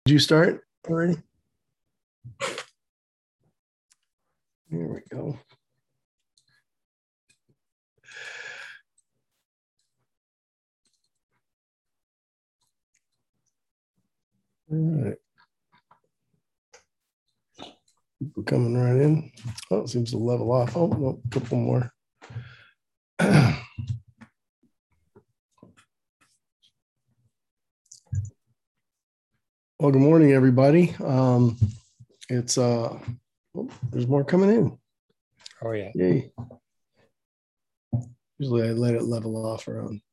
Did you start already? Here we go. All right. People coming right in. Oh, it seems to level off. Oh, no, a couple more. Well, good morning, everybody. It's there's more coming in. Oh yeah. Yay. Usually I let it level off around.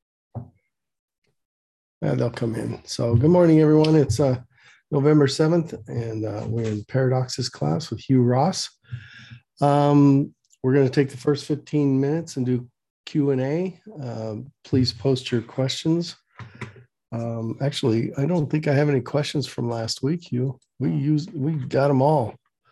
They'll come in. So good morning, everyone. It's November 7th, and we're in Paradoxes class with Hugh Ross. We're going to take the first 15 minutes and do Q&A. Please post your questions. Actually, I don't think I have any questions from last week, Hugh. We got them all.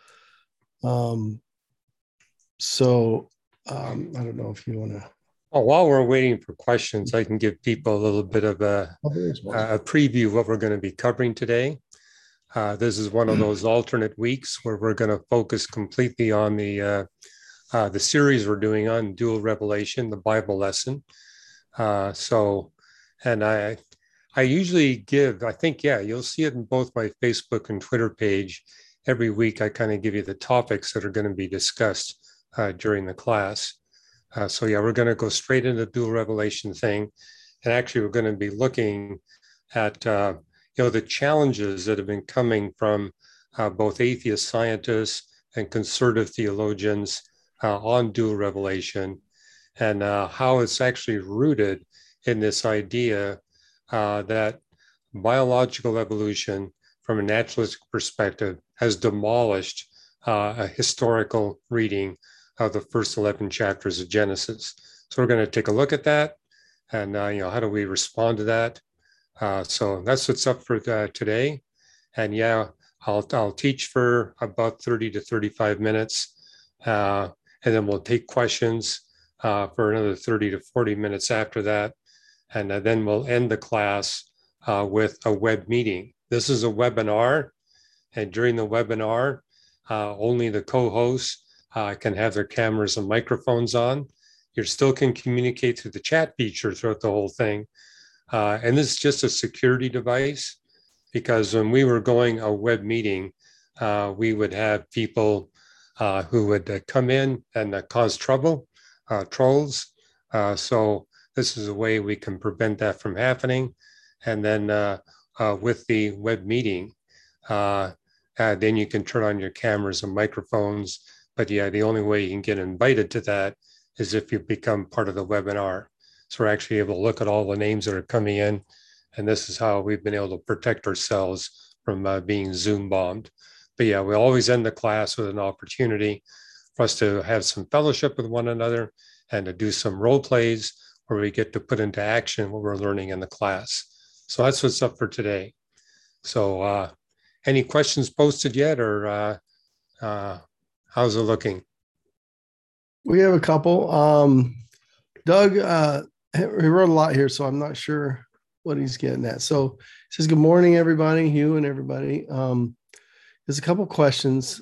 I don't know if you want to. Well, while we're waiting for questions, I can give people a little bit of a preview of what we're going to be covering today. This is one of those alternate weeks where we're going to focus completely on the series we're doing on dual revelation, the Bible lesson. I usually give, I think, you'll see it in both my Facebook and Twitter page. Every week, I kind of give you the topics that are going to be discussed during the class. We're going to go straight into the dual revelation thing. And actually, we're going to be looking at, the challenges that have been coming from both atheist scientists and conservative theologians on dual revelation, and how it's actually rooted in this idea that biological evolution from a naturalistic perspective has demolished a historical reading of the first 11 chapters of Genesis. So we're going to take a look at that, and how do we respond to that? So that's what's up for today. And I'll teach for about 30 to 35 minutes, and then we'll take questions for another 30 to 40 minutes after that. And then we'll end the class with a web meeting. This is a webinar, and during the webinar, only the co-hosts can have their cameras and microphones on. You still can communicate through the chat feature throughout the whole thing. And this is just a security device, because when we were going a web meeting, we would have people who would come in and cause trouble, trolls. So this is a way we can prevent that from happening. And then with the web meeting, then you can turn on your cameras and microphones. But the only way you can get invited to that is if you become part of the webinar. So we're actually able to look at all the names that are coming in. And this is how we've been able to protect ourselves from being Zoom bombed. But we always end the class with an opportunity for us to have some fellowship with one another and to do some role plays where we get to put into action what we're learning in the class. So that's what's up for today. So any questions posted yet, or how's it looking? We have a couple. Doug, he wrote a lot here, so I'm not sure what he's getting at. So he says, good morning, everybody, Hugh and everybody. There's a couple questions.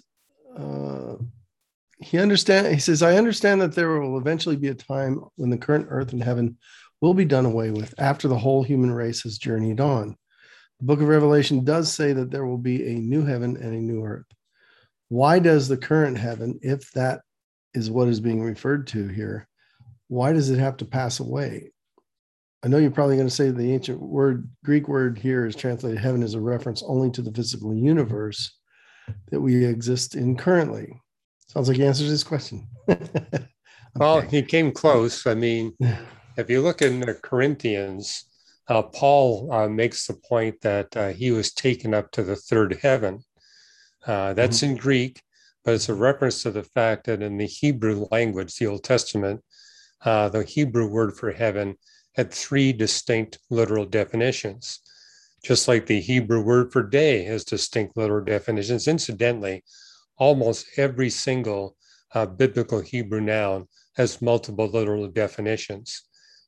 He says, I understand that there will eventually be a time when the current earth and heaven will be done away with after the whole human race has journeyed on. The book of Revelation does say that there will be a new heaven and a new earth. Why does the current heaven, if that is what is being referred to here, why does it have to pass away? I know you're probably going to say the ancient Greek word here is translated heaven as a reference only to the physical universe that we exist in currently. Sounds like he answers this question. Well, he came close. I mean, if you look in the Corinthians, Paul makes the point that he was taken up to the third heaven. That's in Greek, but it's a reference to the fact that in the Hebrew language, the Old Testament, the Hebrew word for heaven had three distinct literal definitions. Just like the Hebrew word for day has distinct literal definitions. Incidentally, almost every single biblical Hebrew noun has multiple literal definitions.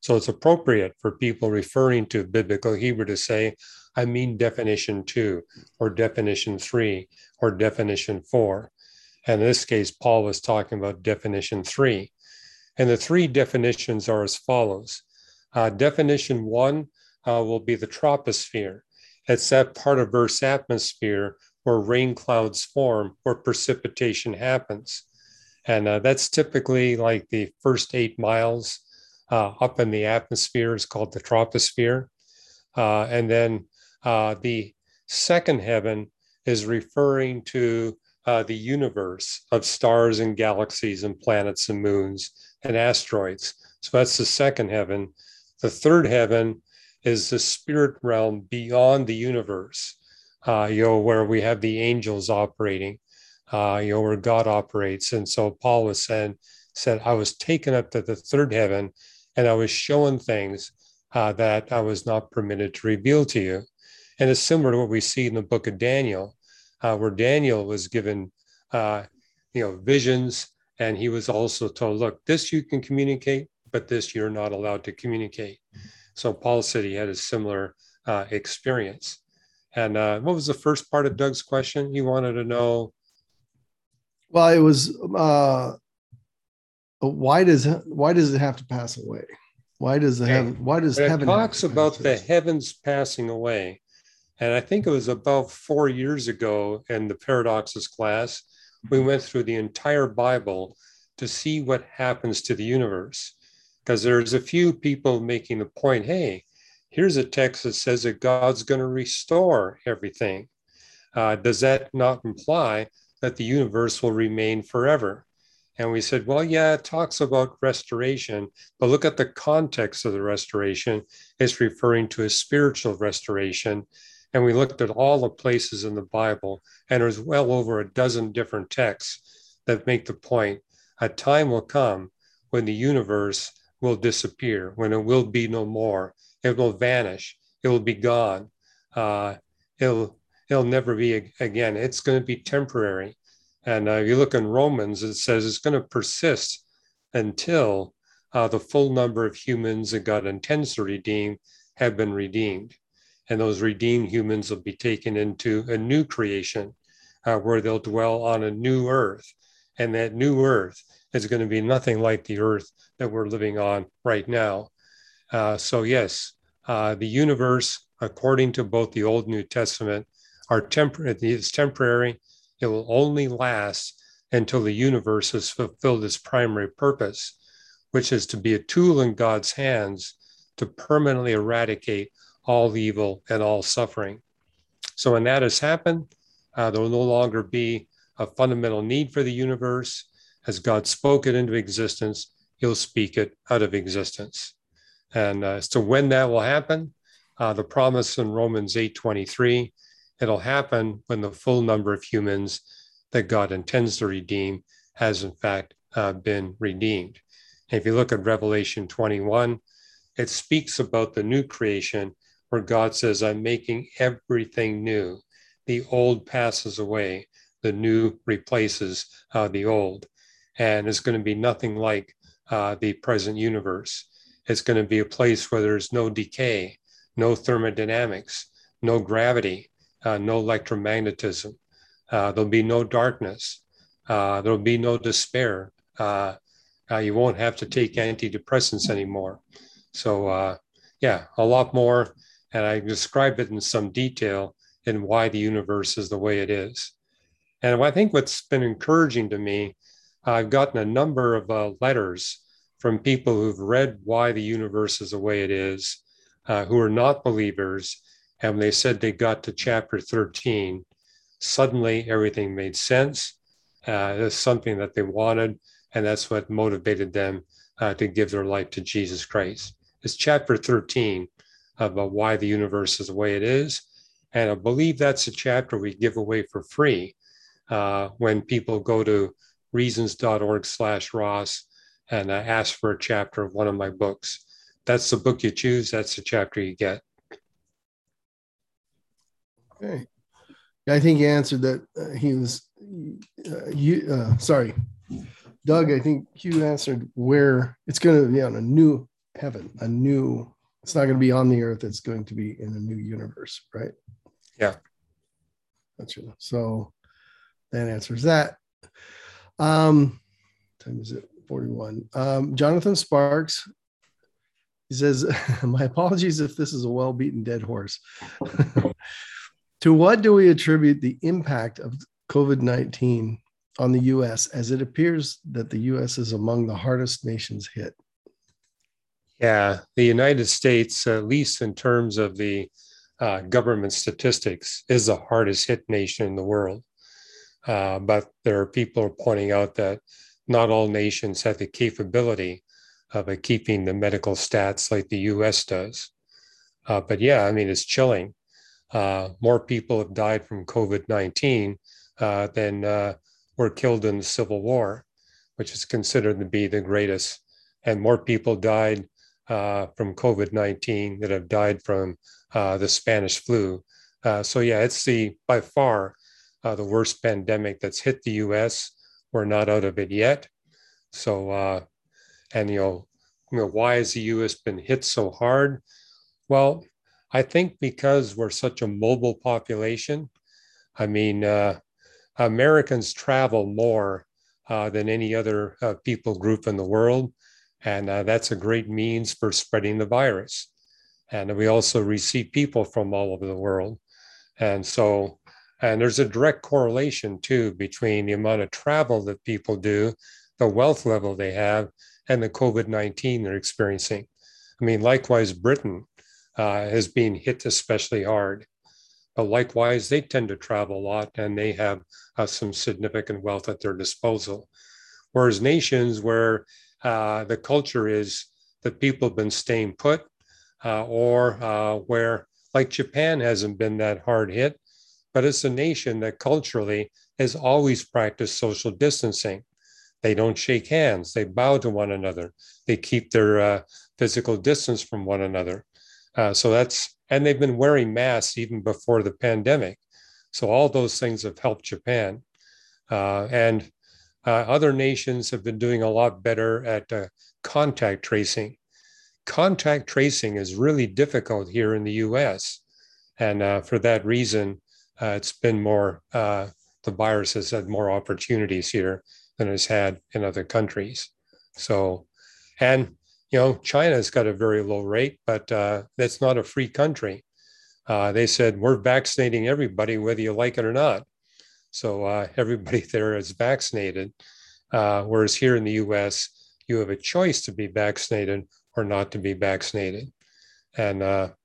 So it's appropriate for people referring to biblical Hebrew to say, I mean definition 2 or definition 3 or definition 4. And in this case, Paul was talking about definition 3. And the three definitions are as follows. Definition 1 will be the troposphere. It's that part of Earth's atmosphere where rain clouds form, where precipitation happens. And that's typically like the first 8 miles up in the atmosphere is called the troposphere. And then the second heaven is referring to the universe of stars and galaxies and planets and moons and asteroids. So that's the second heaven. The third heaven is the spirit realm beyond the universe, where we have the angels operating, where God operates. And so Paul was said, I was taken up to the third heaven and I was shown things that I was not permitted to reveal to you. And it's similar to what we see in the book of Daniel, where Daniel was given, visions, and he was also told, look, this you can communicate, but this you're not allowed to communicate. So Paul said he had a similar experience. And what was the first part of Doug's question? He wanted to know. Well, it was why does it have to pass away? Why does heaven? It talks about the heavens passing away. And I think it was about 4 years ago in the Paradoxes class, we went through the entire Bible to see what happens to the universe. Because there's a few people making the point, hey, here's a text that says that God's going to restore everything. Does that not imply that the universe will remain forever? And we said, well, yeah, it talks about restoration, but look at the context of the restoration. It's referring to a spiritual restoration. And we looked at all the places in the Bible, and there's well over a dozen different texts that make the point. A time will come when the universe will disappear, when it will be no more. It will vanish. It will be gone. It'll never be again. It's going to be temporary. And if you look in Romans, it says it's going to persist until the full number of humans that God intends to redeem have been redeemed. And those redeemed humans will be taken into a new creation where they'll dwell on a new earth. And that new earth is going to be nothing like the earth that we're living on right now. So yes, the universe, according to both the Old and New Testament, is temporary. It will only last until the universe has fulfilled its primary purpose, which is to be a tool in God's hands to permanently eradicate all evil and all suffering. So when that has happened, there will no longer be a fundamental need for the universe. As God spoke it into existence, he'll speak it out of existence. And as to when that will happen, the promise in Romans 8:23, it'll happen when the full number of humans that God intends to redeem has in fact been redeemed. And if you look at Revelation 21, it speaks about the new creation where God says, I'm making everything new. The old passes away, the new replaces the old. And it's going to be nothing like the present universe. It's going to be a place where there's no decay, no thermodynamics, no gravity, no electromagnetism. There'll be no darkness. There'll be no despair. You won't have to take antidepressants anymore. So a lot more. And I describe it in some detail in why the universe is the way it is. And I think what's been encouraging to me, I've gotten a number of letters from people who've read why the universe is the way it is, who are not believers. And they said they got to chapter 13, suddenly everything made sense. It's something that they wanted, and that's what motivated them to give their life to Jesus Christ. It's chapter 13 about why the universe is the way it is. And I believe that's a chapter we give away for free when people go to reasons.org/Ross and ask for a chapter of one of my books. That's the book you choose. That's the chapter you get. Okay. I think you answered that. Sorry, Doug, I think you answered where it's going to be on a new heaven, a new, it's not going to be on the earth, it's going to be in a new universe, right? Yeah. Gotcha. So that answers that. Time is it 41. Jonathan Sparks, he says, my apologies if this is a well-beaten dead horse. To what do we attribute the impact of COVID-19 on the US, as it appears that the US is among the hardest nations hit? Yeah, the United States, at least in terms of the government statistics, is the hardest hit nation in the world. But there are people pointing out that not all nations have the capability of keeping the medical stats like the US does. But yeah, I mean, it's chilling. More people have died from COVID-19 than were killed in the Civil War, which is considered to be the greatest. And more people died from COVID-19 that have died from the Spanish flu. So yeah, it's by far the worst pandemic that's hit the US. We're not out of it yet. So, and why has the US been hit so hard? Well, I think because we're such a mobile population. I mean, Americans travel more than any other people group in the world. And that's a great means for spreading the virus. And we also receive people from all over the world. And so, and there's a direct correlation too between the amount of travel that people do, the wealth level they have, and the COVID-19 they're experiencing. I mean, likewise, Britain has been hit especially hard. But likewise, they tend to travel a lot and they have some significant wealth at their disposal. Whereas nations where the culture is that people have been staying put, or where, like Japan, hasn't been that hard hit, but it's a nation that culturally has always practiced social distancing. They don't shake hands, they bow to one another, they keep their physical distance from one another. And they've been wearing masks even before the pandemic. So all those things have helped Japan. And other nations have been doing a lot better at contact tracing. Contact tracing is really difficult here in the US. And for that reason, it's been more, the virus has had more opportunities here than it's had in other countries. So, and China's got a very low rate, but that's not a free country. They said, we're vaccinating everybody, whether you like it or not. So everybody there is vaccinated. Whereas here in the US, you have a choice to be vaccinated or not to be vaccinated. And,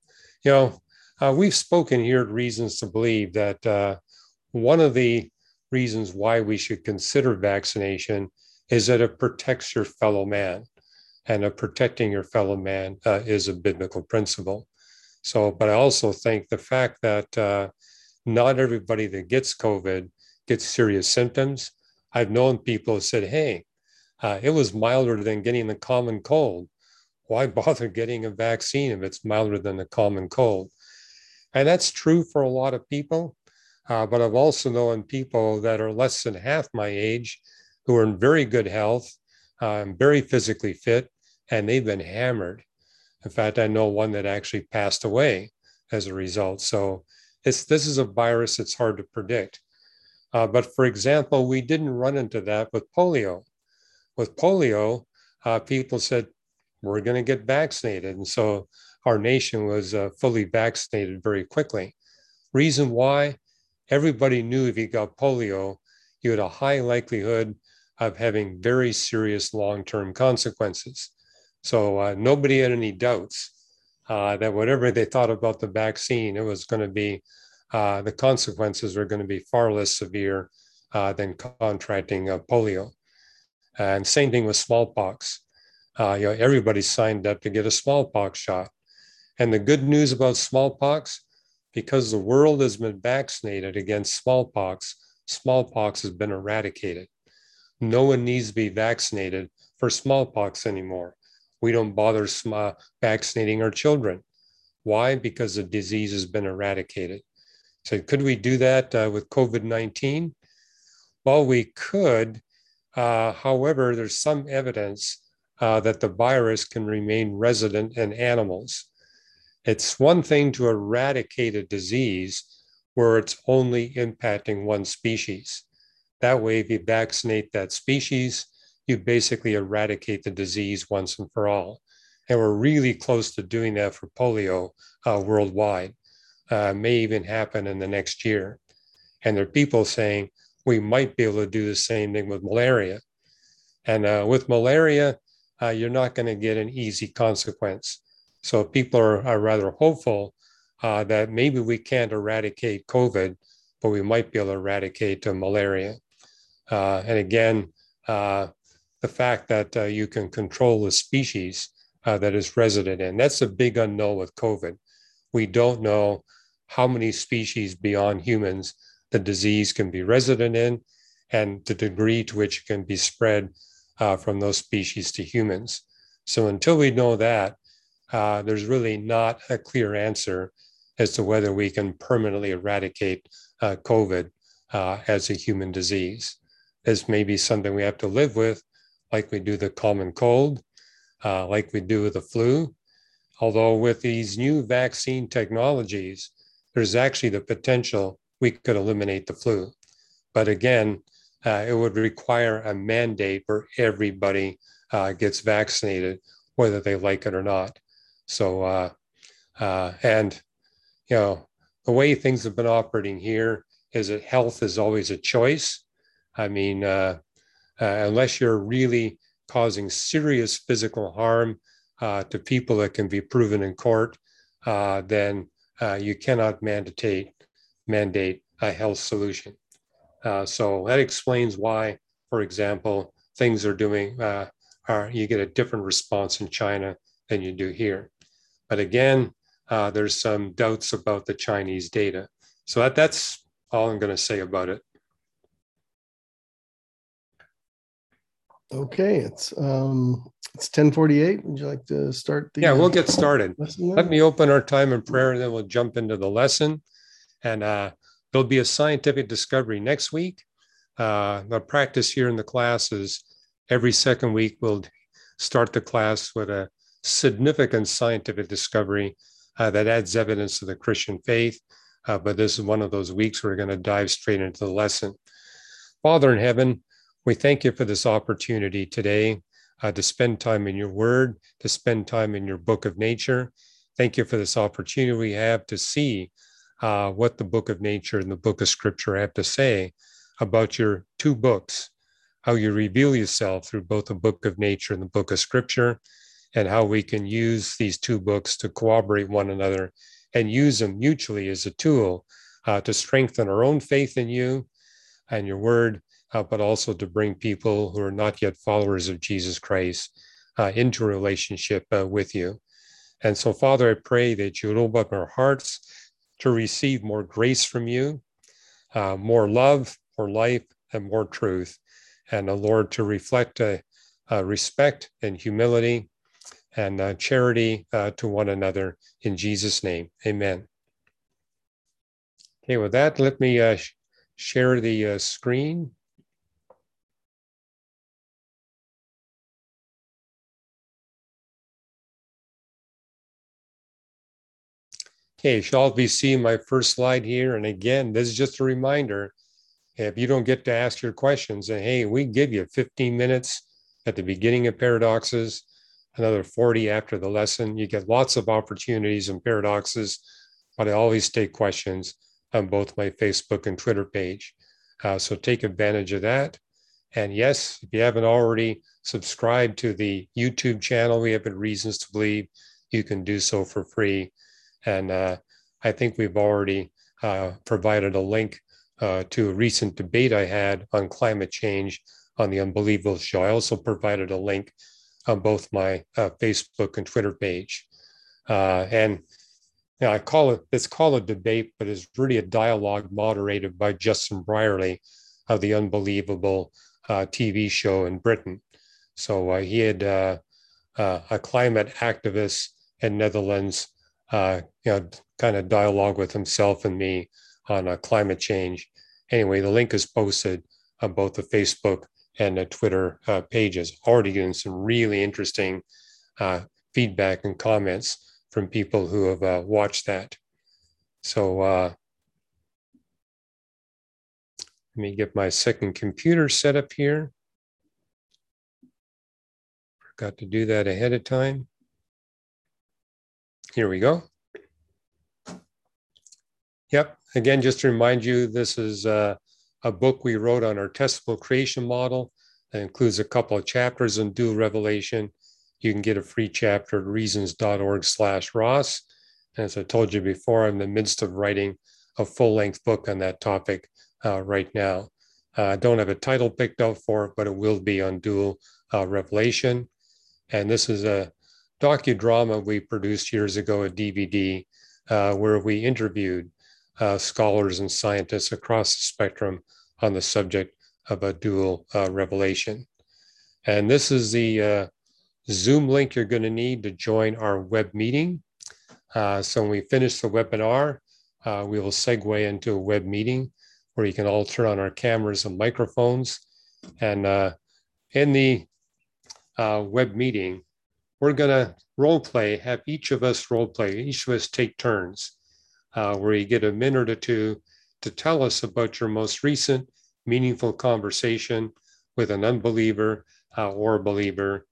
we've spoken here at Reasons to Believe that one of the reasons why we should consider vaccination is that it protects your fellow man. And protecting your fellow man is a biblical principle. So, but I also think the fact that not everybody that gets COVID gets serious symptoms. I've known people who said, hey, it was milder than getting the common cold. Why bother getting a vaccine if it's milder than the common cold? And that's true for a lot of people. But I've also known people that are less than half my age who are in very good health, very physically fit, and they've been hammered. In fact, I know one that actually passed away as a result. So this is a virus that's hard to predict. But for example, we didn't run into that with polio. With polio, people said, we're going to get vaccinated. And so our nation was fully vaccinated very quickly. Reason why? Everybody knew if you got polio, you had a high likelihood of having very serious long-term consequences. So nobody had any doubts that whatever they thought about the vaccine, it was going to be, the consequences were going to be far less severe than contracting polio. And same thing with smallpox. Everybody signed up to get a smallpox shot. And the good news about smallpox, because the world has been vaccinated against smallpox, smallpox has been eradicated. No one needs to be vaccinated for smallpox anymore. We don't bother vaccinating our children. Why? Because the disease has been eradicated. So could we do that with COVID-19? Well, we could. However, there's some evidence that the virus can remain resident in animals. It's one thing to eradicate a disease where it's only impacting one species. That way, if you vaccinate that species, you basically eradicate the disease once and for all. And we're really close to doing that for polio worldwide. May even happen in the next year. And there are people saying we might be able to do the same thing with malaria. And with malaria, you're not going to get an easy consequence. So people are rather hopeful that maybe we can't eradicate COVID, but we might be able to eradicate malaria. And again, the fact that you can control the species that is resident in, that's a big unknown with COVID. We don't know how many species beyond humans the disease can be resident in and the degree to which it can be spread from those species to humans. So until we know that, there's really not a clear answer as to whether we can permanently eradicate COVID as a human disease. This may be something we have to live with, like we do the common cold, like we do with the flu. Although with these new vaccine technologies, there's actually the potential we could eliminate the flu. But again, it would require a mandate where everybody gets vaccinated, whether they like it or not. So, and, you know, the way things have been operating here is that health is always a choice. I mean, unless you're really causing serious physical harm to people that can be proven in court, then you cannot mandate a health solution. So that explains why, for example, things are doing, you get a different response in China than you do here. But again, there's some doubts about the Chinese data. So that's all I'm going to say about it. Okay, it's 10:48. Would you like to start the? Yeah, we'll get started. Let me open our time in prayer, and then we'll jump into the lesson. And there'll be a scientific discovery next week. The practice here in the class is every second week we'll start the class with a significant scientific discovery that adds evidence to the Christian faith. But this is one of those weeks where we're going to dive straight into the lesson. Father in heaven, we thank you for this opportunity today to spend time in your word, to spend time in your book of nature. Thank you for this opportunity we have to see what the book of nature and the book of scripture have to say about your two books, how you reveal yourself through both the book of nature and the book of scripture, and how we can use these two books to corroborate one another and use them mutually as a tool to strengthen our own faith in you and your word, but also to bring people who are not yet followers of Jesus Christ into a relationship with you. And so, Father, I pray that you would open up our hearts to receive more grace from you, more love, more life, and more truth. And, Lord, to reflect respect and humility and charity to one another in Jesus' name. Amen. Okay, with that, let me share the screen. Okay, shall be seeing my first slide here. And again, this is just a reminder, if you don't get to ask your questions, then hey, we give you 15 minutes at the beginning of Paradoxes, another 40 after the lesson. You get lots of opportunities in Paradoxes, but I always take questions on both my Facebook and Twitter page. So take advantage of that. And yes, if you haven't already subscribed to the YouTube channel, we have reasons to believe you can do so for free. And I think we've already provided a link to a recent debate I had on climate change on the Unbelievable Show. I also provided a link on both my Facebook and Twitter page. And you know, it's called a debate, but it's really a dialogue moderated by Justin Brierley of the Unbelievable TV show in Britain. So he had a climate activist in Netherlands, kind of dialogue with himself and me on climate change. Anyway, the link is posted on both the Facebook and the Twitter pages. Already getting some really interesting feedback and comments from people who have watched that. So let me get my second computer set up here. Forgot to do that ahead of time. Here we go. Yep. Again, just to remind you, this is a book we wrote on our testable creation model. That includes a couple of chapters on dual revelation. You can get a free chapter at reasons.org/Ross. As I told you before, I'm in the midst of writing a full-length book on that topic right now. I don't have a title picked out for it, but it will be on dual revelation. And this is a docudrama we produced years ago, a DVD, where we interviewed scholars and scientists across the spectrum on the subject of a dual revelation. And this is the Zoom link you're going to need to join our web meeting. So when we finish the webinar, we will segue into a web meeting where you can all turn on our cameras and microphones. And in the web meeting, we're going to role play, have each of us role play, each of us take turns, where you get a minute or two to tell us about your most recent meaningful conversation with an unbeliever or a believer.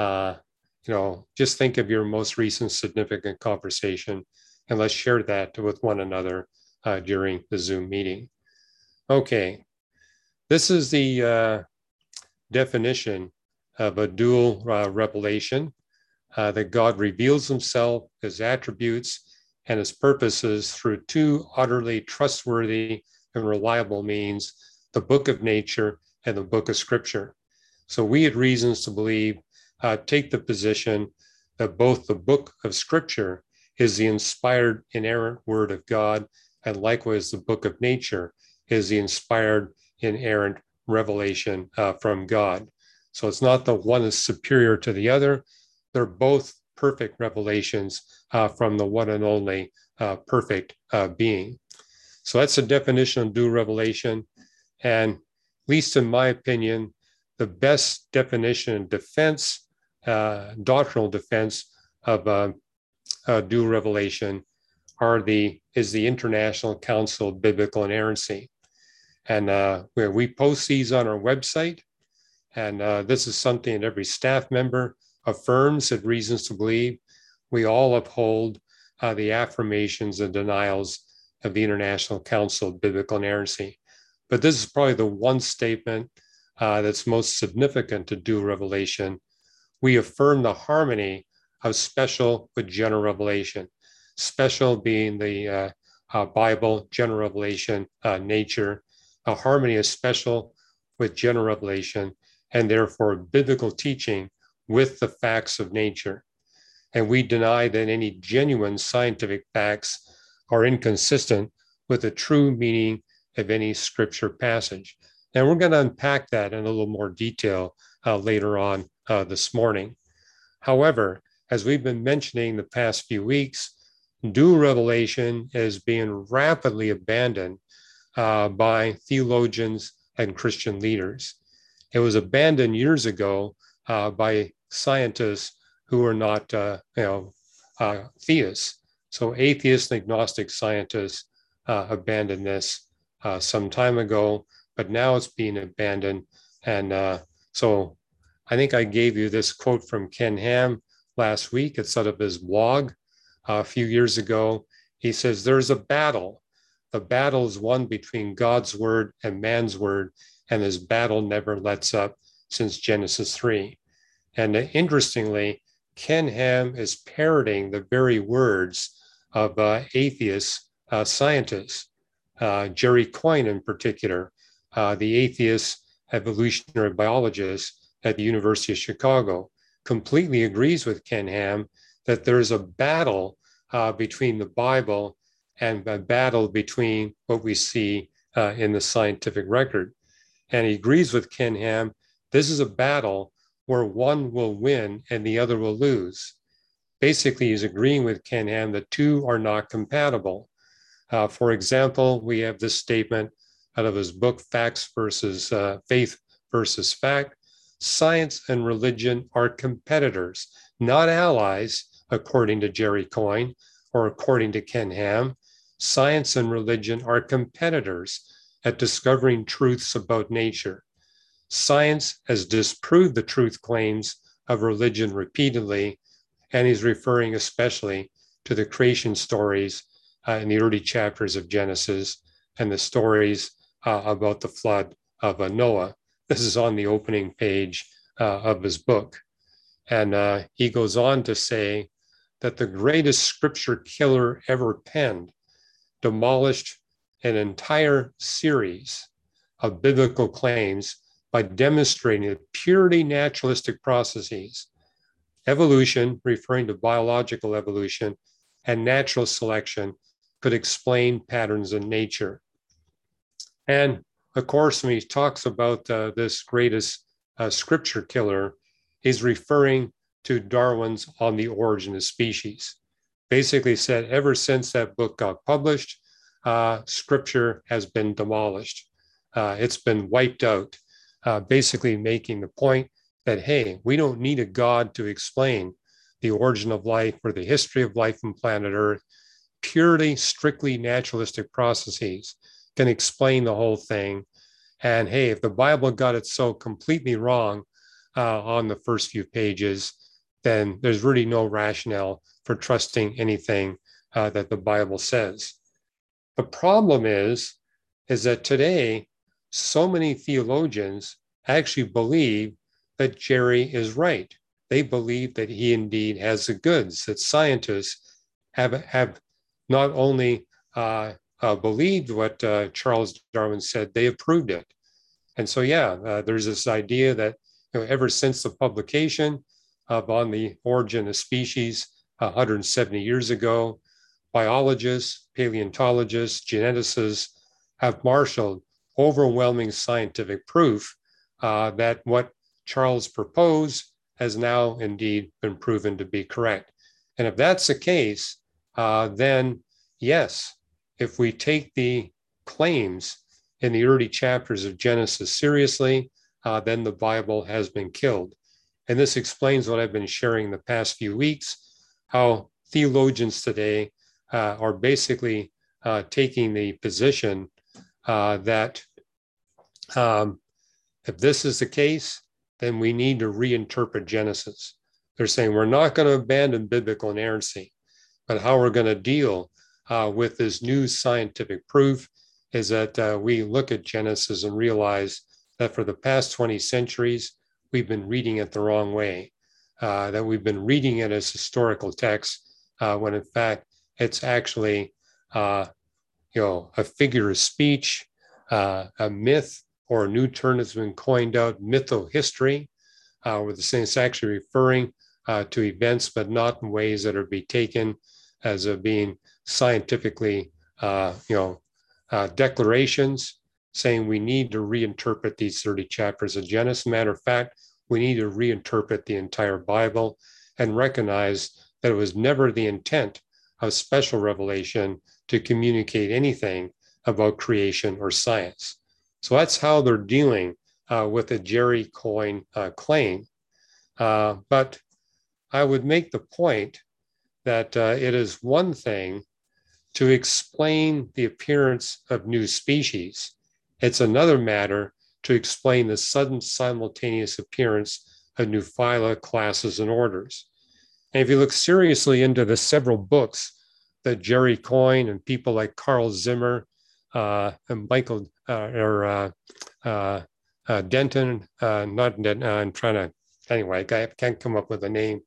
Just think of your most recent significant conversation and let's share that with one another during the Zoom meeting. Okay, this is the definition of a dual revelation, that God reveals himself, his attributes, and his purposes through two utterly trustworthy and reliable means, the book of nature and the book of scripture. So we had reasons to believe, take the position that both the book of scripture is the inspired, inerrant word of God, and likewise the book of nature is the inspired, inerrant revelation from God. So it's not that one is superior to the other. They're both perfect revelations from the one and only perfect being. So that's the definition of dual revelation. And at least in my opinion, the best definition and defense, doctrinal defense of dual revelation is the International Council of Biblical Inerrancy. And where we post these on our website. And this is something that every staff member affirms, had reasons to believe. We all uphold the affirmations and denials of the International Council of Biblical Inerrancy. But this is probably the one statement that's most significant to dual revelation. We affirm the harmony of special with general revelation. Special being the Bible, general revelation, nature. A harmony is special with general revelation, and therefore biblical teaching with the facts of nature. And we deny that any genuine scientific facts are inconsistent with the true meaning of any scripture passage. And we're going to unpack that in a little more detail later on this morning. However, as we've been mentioning the past few weeks, dual revelation is being rapidly abandoned by theologians and Christian leaders. It was abandoned years ago by scientists who are not theists. So atheist and agnostic scientists abandoned this some time ago, but now it's being abandoned. And so I think I gave you this quote from Ken Ham last week. It's out of his blog a few years ago. He says, "There's a battle. The battle is won between God's word and man's word, and this battle never lets up since Genesis 3. And interestingly, Ken Ham is parroting the very words of atheist scientists, Jerry Coyne in particular, the atheist evolutionary biologist at the University of Chicago, completely agrees with Ken Ham that there's a battle between the Bible and a battle between what we see in the scientific record. And he agrees with Ken Ham, this is a battle where one will win and the other will lose. Basically, he's agreeing with Ken Ham that two are not compatible. For example, we have this statement out of his book, Facts versus Faith versus fact. Science and religion are competitors, not allies, according to Jerry Coyne or according to Ken Ham. Science and religion are competitors at discovering truths about nature. Science has disproved the truth claims of religion repeatedly, and he's referring especially to the creation stories in the early chapters of Genesis and the stories about the flood of Noah. This is on the opening page of his book. And he goes on to say that the greatest scripture killer ever penned demolished an entire series of biblical claims by demonstrating that purely naturalistic processes, evolution, referring to biological evolution, and natural selection could explain patterns in nature. And of course, when he talks about this greatest scripture killer, he's referring to Darwin's On the Origin of Species. Basically said, ever since that book got published, scripture has been demolished. It's been wiped out, basically making the point that, hey, we don't need a God to explain the origin of life or the history of life on planet Earth. Purely, strictly naturalistic processes can explain the whole thing. And hey, if the Bible got it so completely wrong on the first few pages, then there's really no rationale for trusting anything that the Bible says. The problem is that today, so many theologians actually believe that Jerry is right. They believe that he indeed has the goods, that scientists have not only believed what Charles Darwin said, they have proved it. And so, there's this idea that ever since the publication of On the Origin of Species 170 years ago, biologists, paleontologists, geneticists have marshaled overwhelming scientific proof that what Charles proposed has now indeed been proven to be correct. And if that's the case, then yes, if we take the claims in the early chapters of Genesis seriously, then the Bible has been killed. And this explains what I've been sharing the past few weeks, how theologians today are basically taking the position that if this is the case, then we need to reinterpret Genesis. They're saying we're not going to abandon biblical inerrancy, but how we're going to deal with this new scientific proof is that we look at Genesis and realize that for the past 20 centuries, we've been reading it the wrong way, that we've been reading it as historical text, when in fact, it's actually a figure of speech, a myth, or a new term that's been coined out, mythohistory, where the saints actually referring to events, but not in ways that are be taken as being scientifically, declarations saying we need to reinterpret these 30 chapters of Genesis. Matter of fact, we need to reinterpret the entire Bible and recognize that it was never the intent of special revelation to communicate anything about creation or science. So that's how they're dealing with the Jerry Coyne claim. But I would make the point that it is one thing to explain the appearance of new species. It's another matter to explain the sudden simultaneous appearance of new phyla, classes, and orders. And if you look seriously into the several books that Jerry Coyne and people like Carl Zimmer and Michael Denton, not Denton, I'm trying to, anyway, I can't come up with a name.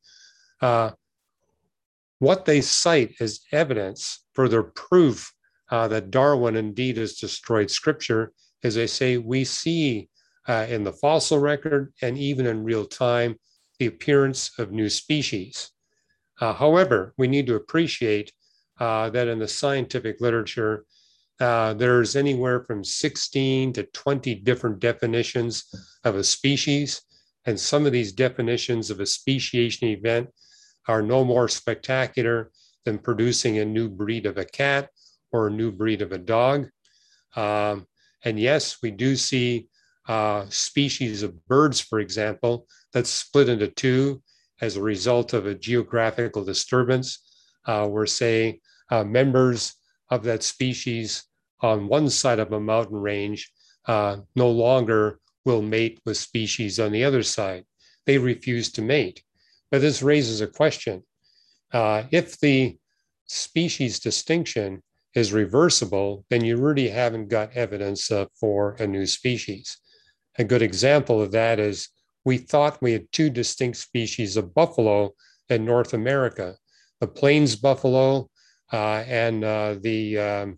What they cite as evidence for their proof that Darwin indeed has destroyed scripture is they say we see in the fossil record and even in real time the appearance of new species. However, we need to appreciate that in the scientific literature, there's anywhere from 16 to 20 different definitions of a species. And some of these definitions of a speciation event are no more spectacular than producing a new breed of a cat or a new breed of a dog. And yes, we do see species of birds, for example, that's split into two as a result of a geographical disturbance, where, say, members of that species on one side of a mountain range no longer will mate with species on the other side. They refuse to mate. But this raises a question. If the species distinction is reversible, then you really haven't got evidence for a new species. A good example of that is we thought we had two distinct species of buffalo in North America, the plains buffalo and the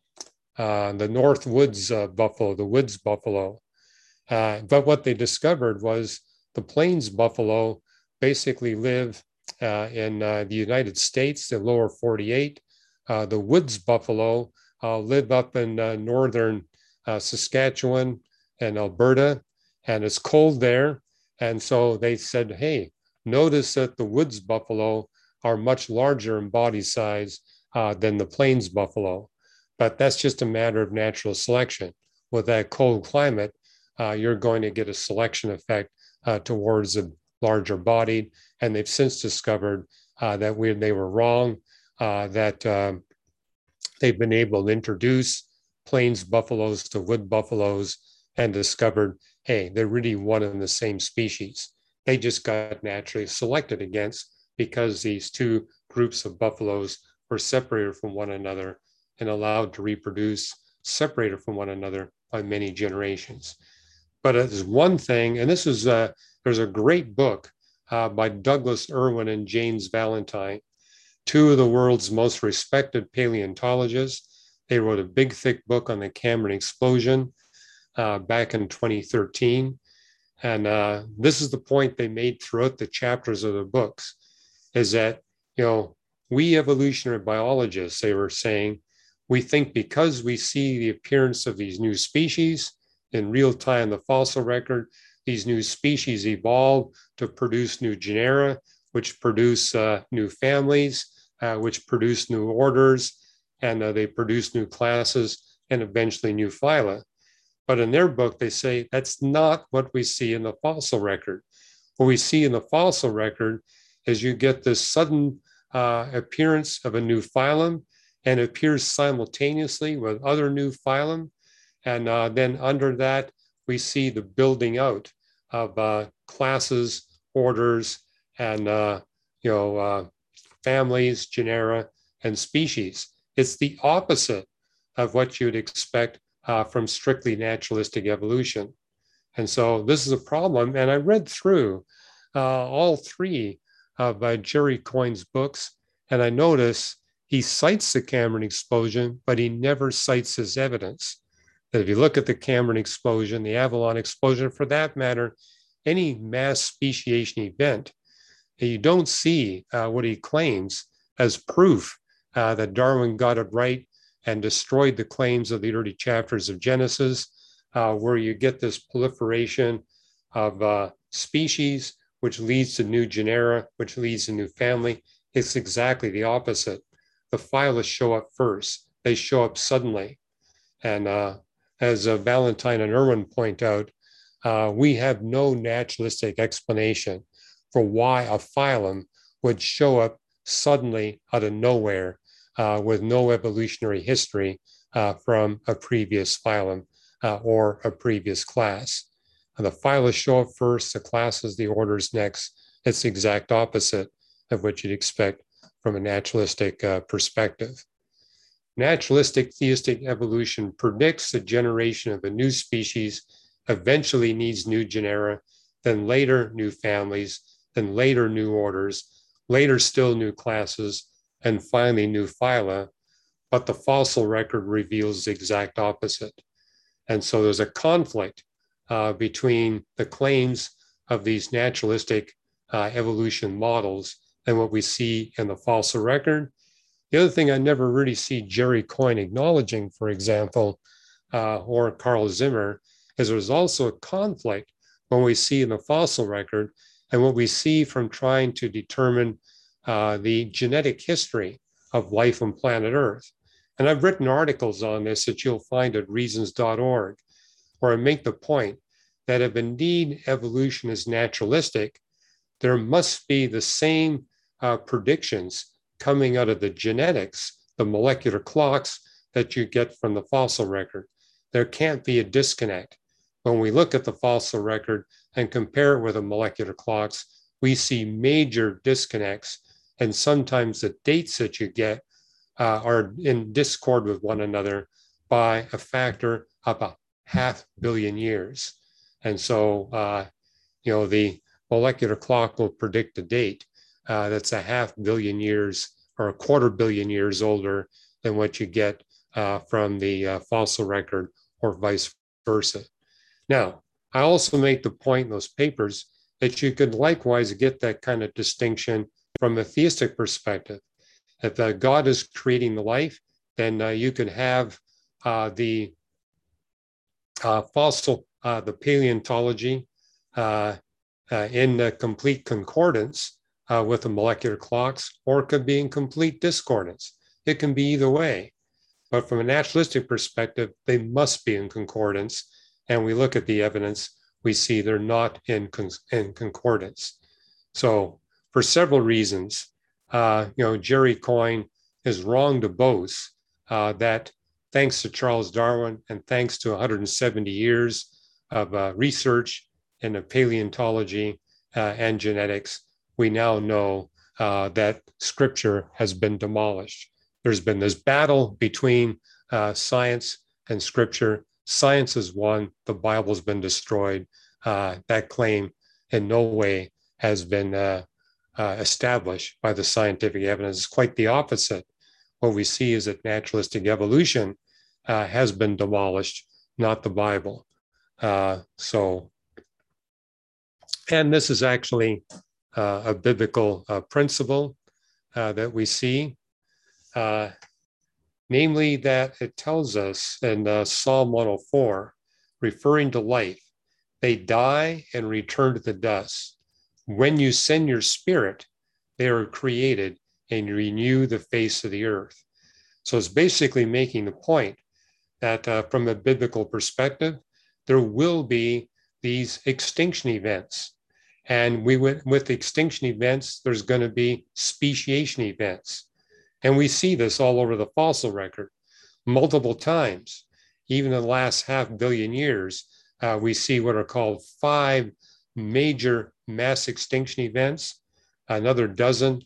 North Woods buffalo, the woods buffalo. But what they discovered was the plains buffalo basically live in the United States, the lower 48. The woods buffalo live up in northern Saskatchewan and Alberta, and it's cold there. And so they said, hey, notice that the woods buffalo are much larger in body size than the plains buffalo. But that's just a matter of natural selection. With that cold climate, you're going to get a selection effect towards a larger bodied. And they've since discovered that they were wrong, that they've been able to introduce plains buffaloes to wood buffaloes and discovered, hey, they're really one and the same species. They just got naturally selected against because these two groups of buffaloes were separated from one another and allowed to reproduce separated from one another by many generations. But there's one thing, and this is, there's a great book by Douglas Irwin and James Valentine, two of the world's most respected paleontologists. They wrote a big, thick book on the Cameron explosion back in 2013. And this is the point they made throughout the chapters of the books, is that, we evolutionary biologists, they were saying, we think because we see the appearance of these new species in real time, the fossil record, these new species evolve to produce new genera, which produce new families, which produce new orders, and they produce new classes and eventually new phyla. But in their book, they say that's not what we see in the fossil record. What we see in the fossil record is you get this sudden appearance of a new phylum, and it appears simultaneously with other new phylum. And then under that, we see the building out of classes, orders, and families, genera, and species. It's the opposite of what you'd expect from strictly naturalistic evolution. And so this is a problem. And I read through all three of Jerry Coyne's books, and I notice he cites the Cameron explosion, but he never cites his evidence. That if you look at the Cameron explosion, the Avalon explosion, for that matter, any mass speciation event, you don't see what he claims as proof that Darwin got it right and destroyed the claims of the early chapters of Genesis, where you get this proliferation of species, which leads to new genera, which leads to new family. It's exactly the opposite. The phyla show up first. They show up suddenly. And as Valentine and Irwin point out, we have no naturalistic explanation for why a phylum would show up suddenly out of nowhere with no evolutionary history from a previous phylum or a previous class. The phyla show up first, the classes, the orders next. It's the exact opposite of what you'd expect from a naturalistic perspective. Naturalistic theistic evolution predicts the generation of a new species eventually needs new genera, then later new families, then later new orders, later still new classes, and finally new phyla. But the fossil record reveals the exact opposite. And so there's a conflict between the claims of these naturalistic evolution models and what we see in the fossil record. The other thing I never really see Jerry Coyne acknowledging, for example, or Carl Zimmer, is there's also a conflict when we see in the fossil record and what we see from trying to determine the genetic history of life on planet Earth. And I've written articles on this that you'll find at reasons.org, where I make the point that if indeed evolution is naturalistic, there must be the same predictions coming out of the genetics, the molecular clocks that you get from the fossil record. There can't be a disconnect. When we look at the fossil record and compare it with the molecular clocks, we see major disconnects. And sometimes the dates that you get are in discord with one another by a factor of a 500 million years. And so, the molecular clock will predict a date that's a 500 million years or a 250 million years older than what you get from the fossil record or vice versa. Now, I also make the point in those papers that you could likewise get that kind of distinction from a theistic perspective. If God is creating the life, then you could have the paleontology in complete concordance with the molecular clocks, or it could be in complete discordance. It can be either way. But from a naturalistic perspective, they must be in concordance. And we look at the evidence, we see they're not in concordance. So for several reasons, Jerry Coyne is wrong to boast that thanks to Charles Darwin and thanks to 170 years of research in paleontology and genetics, we now know that scripture has been demolished. There's been this battle between science and scripture. Science has won, the Bible's been destroyed. That claim in no way has been established by the scientific evidence. It's quite the opposite. What we see is that naturalistic evolution has been demolished, not the Bible. And this is actually a biblical principle that we see, namely that it tells us in Psalm 104, referring to life, they die and return to the dust. When you send your spirit, they are created and renew the face of the earth. So it's basically making the point that from a biblical perspective, there will be these extinction events. And with extinction events, there's going to be speciation events. And we see this all over the fossil record multiple times. Even in the last 500 million years, we see what are called 5 major mass extinction events, another dozen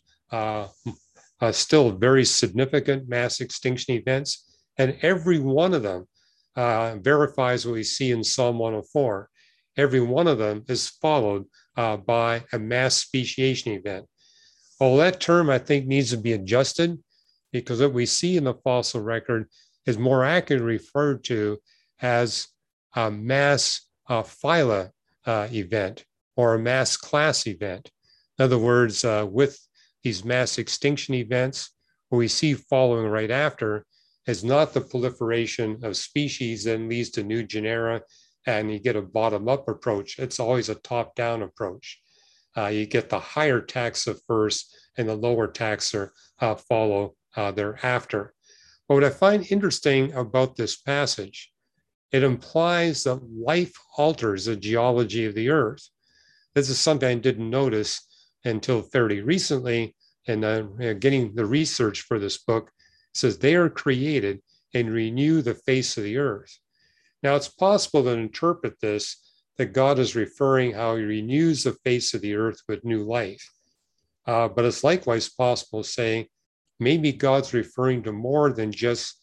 still very significant mass extinction events. And every one of them verifies what we see in Psalm 104. Every one of them is followed by a mass speciation event. Well, that term, I think, needs to be adjusted because what we see in the fossil record is more accurately referred to as a mass phyla event or a mass class event. In other words, with these mass extinction events, what we see following right after is not the proliferation of species that leads to new genera and you get a bottom-up approach. It's always a top-down approach. You get the higher taxa first and the lower taxa follow thereafter. But what I find interesting about this passage, it implies that life alters the geology of the earth. This is something I didn't notice until fairly recently in getting the research for this book. It says they are created and renew the face of the earth. Now, it's possible to interpret this that God is referring how he renews the face of the earth with new life. But it's likewise possible to say maybe God's referring to more than just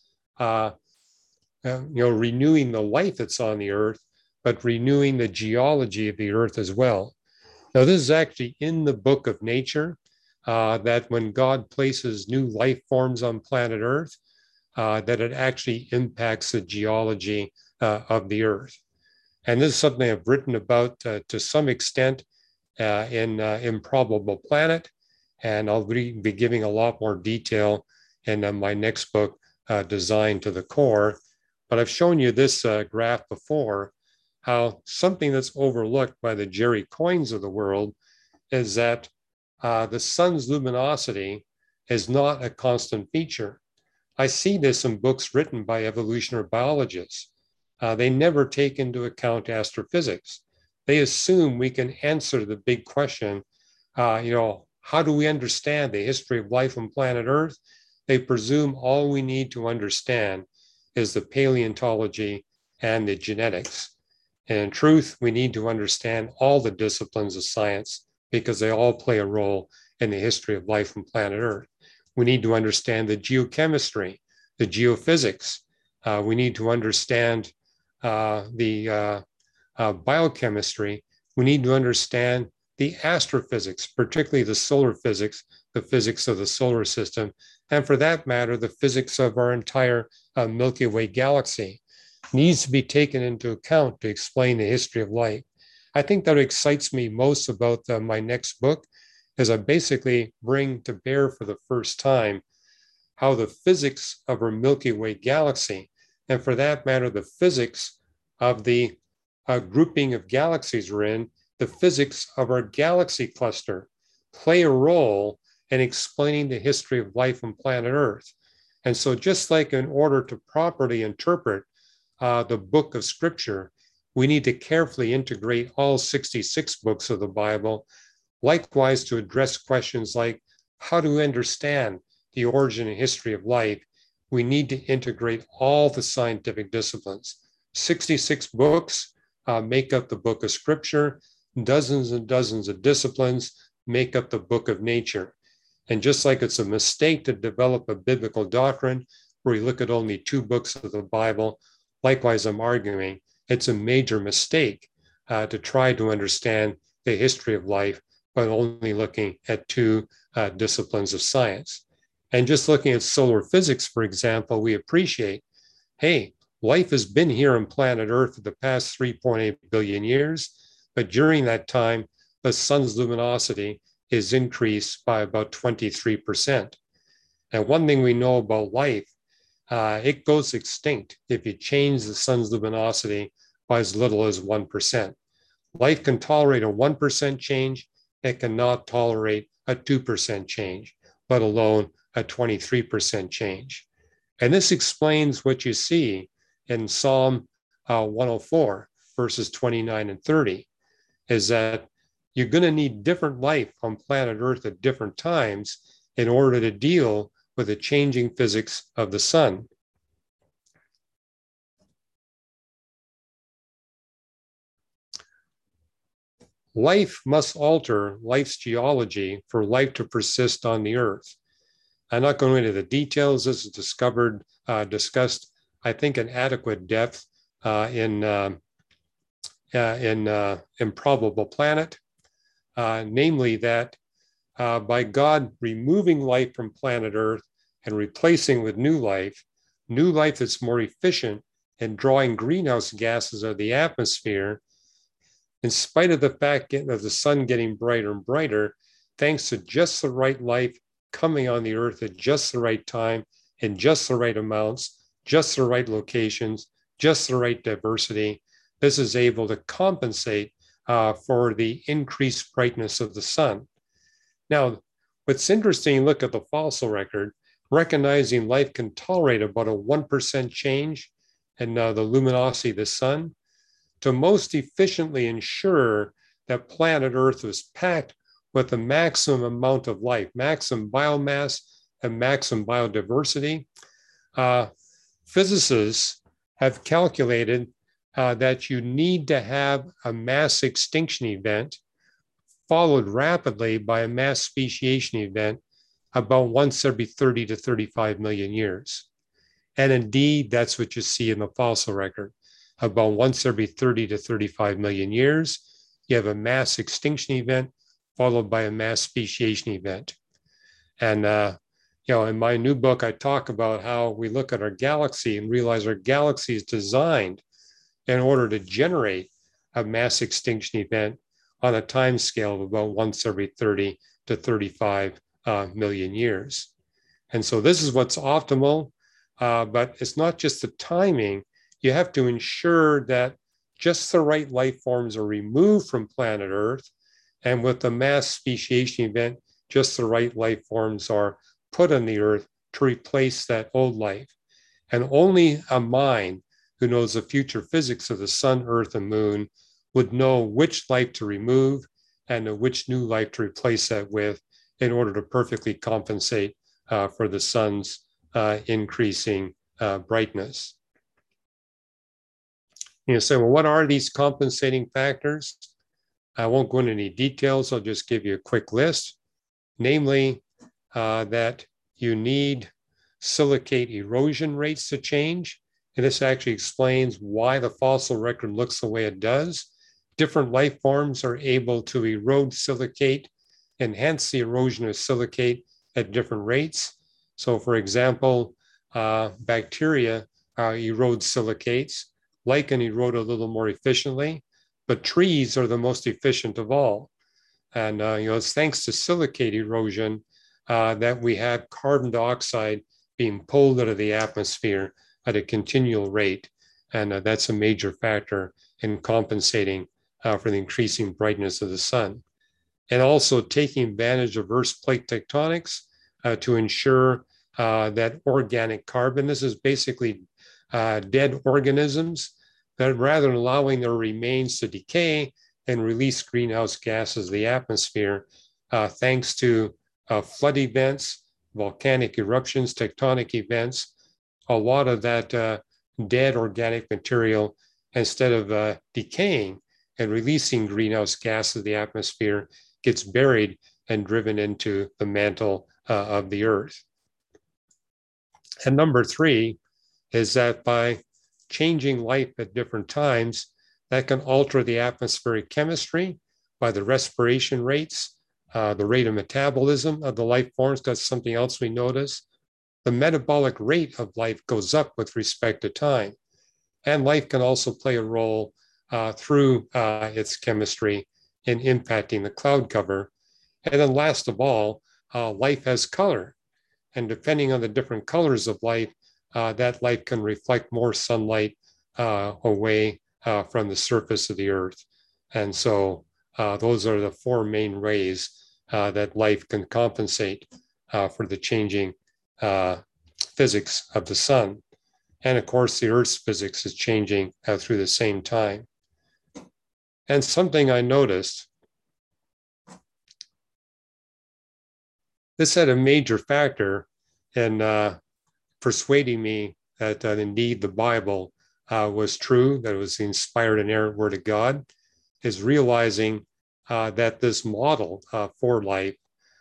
renewing the life that's on the earth, but renewing the geology of the earth as well. Now, this is actually in the book of nature, that when God places new life forms on planet Earth, that it actually impacts the geology of the earth. And this is something I've written about to some extent in Improbable Planet, and I'll be giving a lot more detail in my next book, Design to the Core. But I've shown you this graph before, how something that's overlooked by the Jerry Coynes of the world is that the sun's luminosity is not a constant feature. I see this in books written by evolutionary biologists. They never take into account astrophysics. they assume we can answer the big question, how do we understand the history of life on planet Earth? They presume all we need to understand is the paleontology and the genetics. And in truth, we need to understand all the disciplines of science because they all play a role in the history of life on planet Earth. We need to understand the geochemistry, the geophysics. We need to understand the biochemistry. We need to understand the astrophysics, particularly the solar physics, the physics of the solar system, and for that matter, the physics of our entire Milky Way galaxy needs to be taken into account to explain the history of life. I think that excites me most about my next book is I basically bring to bear for the first time how the physics of our Milky Way galaxy, and for that matter, the physics of the grouping of galaxies we're in, the physics of our galaxy cluster play a role in explaining the history of life on planet Earth. And so just like in order to properly interpret the book of Scripture, we need to carefully integrate all 66 books of the Bible. Likewise, to address questions like how do we understand the origin and history of life, we need to integrate all the scientific disciplines. 66 books make up the book of Scripture. Dozens and dozens of disciplines make up the book of nature. And just like it's a mistake to develop a biblical doctrine where you look at only 2 books of the Bible, likewise, I'm arguing it's a major mistake to try to understand the history of life by only looking at 2 disciplines of science. And just looking at solar physics, for example, we appreciate, hey, life has been here on planet Earth for the past 3.8 billion years, but during that time, the sun's luminosity is increased by about 23%. And one thing we know about life, it goes extinct if you change the sun's luminosity by as little as 1%. Life can tolerate a 1% change. It cannot tolerate a 2% change, let alone a 23% change. And this explains what you see in Psalm 104, verses 29 and 30, is that you're going to need different life on planet Earth at different times in order to deal with the changing physics of the sun. Life must alter life's geology for life to persist on the Earth. I'm not going into the details. This is discussed, I think, in adequate depth in Improbable Planet, namely that by God removing life from planet Earth and replacing with new life that's more efficient in drawing greenhouse gases out of the atmosphere, in spite of the fact of the sun getting brighter and brighter, thanks to just the right life coming on the Earth at just the right time, in just the right amounts, just the right locations, just the right diversity, this is able to compensate for the increased brightness of the sun. Now, what's interesting, look at the fossil record, recognizing life can tolerate about a 1% change in the luminosity of the sun to most efficiently ensure that planet Earth was packed with the maximum amount of life, maximum biomass, and maximum biodiversity. Physicists have calculated that you need to have a mass extinction event followed rapidly by a mass speciation event about once every 30 to 35 million years. And indeed, that's what you see in the fossil record. About once every 30 to 35 million years, you have a mass extinction event followed by a mass speciation event. And in my new book, I talk about how we look at our galaxy and realize our galaxy is designed in order to generate a mass extinction event on a time scale of about once every 30 to 35 million years. And so this is what's optimal, but it's not just the timing. You have to ensure that just the right life forms are removed from planet Earth, and with the mass speciation event, just the right life forms are put on the Earth to replace that old life. And only a mind who knows the future physics of the sun, Earth, and moon would know which life to remove and which new life to replace that with in order to perfectly compensate for the sun's increasing brightness. You say, well, what are these compensating factors? I won't go into any details. I'll just give you a quick list. Namely, that you need silicate erosion rates to change. And this actually explains why the fossil record looks the way it does. Different life forms are able to erode silicate, enhance the erosion of silicate at different rates. So for example, bacteria erode silicates. Lichen erode a little more efficiently, but trees are the most efficient of all. And it's thanks to silicate erosion that we have carbon dioxide being pulled out of the atmosphere at a continual rate. And that's a major factor in compensating for the increasing brightness of the sun. And also taking advantage of Earth's plate tectonics to ensure that organic carbon, this is basically dead organisms, that rather than allowing their remains to decay and release greenhouse gases to the atmosphere, thanks to flood events, volcanic eruptions, tectonic events, a lot of that dead organic material, instead of decaying and releasing greenhouse gas to the atmosphere, gets buried and driven into the mantle of the Earth. And number 3 is that by changing life at different times, that can alter the atmospheric chemistry by the respiration rates, the rate of metabolism of the life forms. That's something else we notice. The metabolic rate of life goes up with respect to time. And life can also play a role through its chemistry in impacting the cloud cover. And then last of all, life has color. And depending on the different colors of life, that light can reflect more sunlight away from the surface of the Earth. And so those are the 4 main ways that life can compensate for the changing physics of the sun. And of course, the Earth's physics is changing through the same time. And something I noticed, this had a major factor in persuading me that indeed the Bible was true, that it was the inspired and inerrant word of God, is realizing that this model for life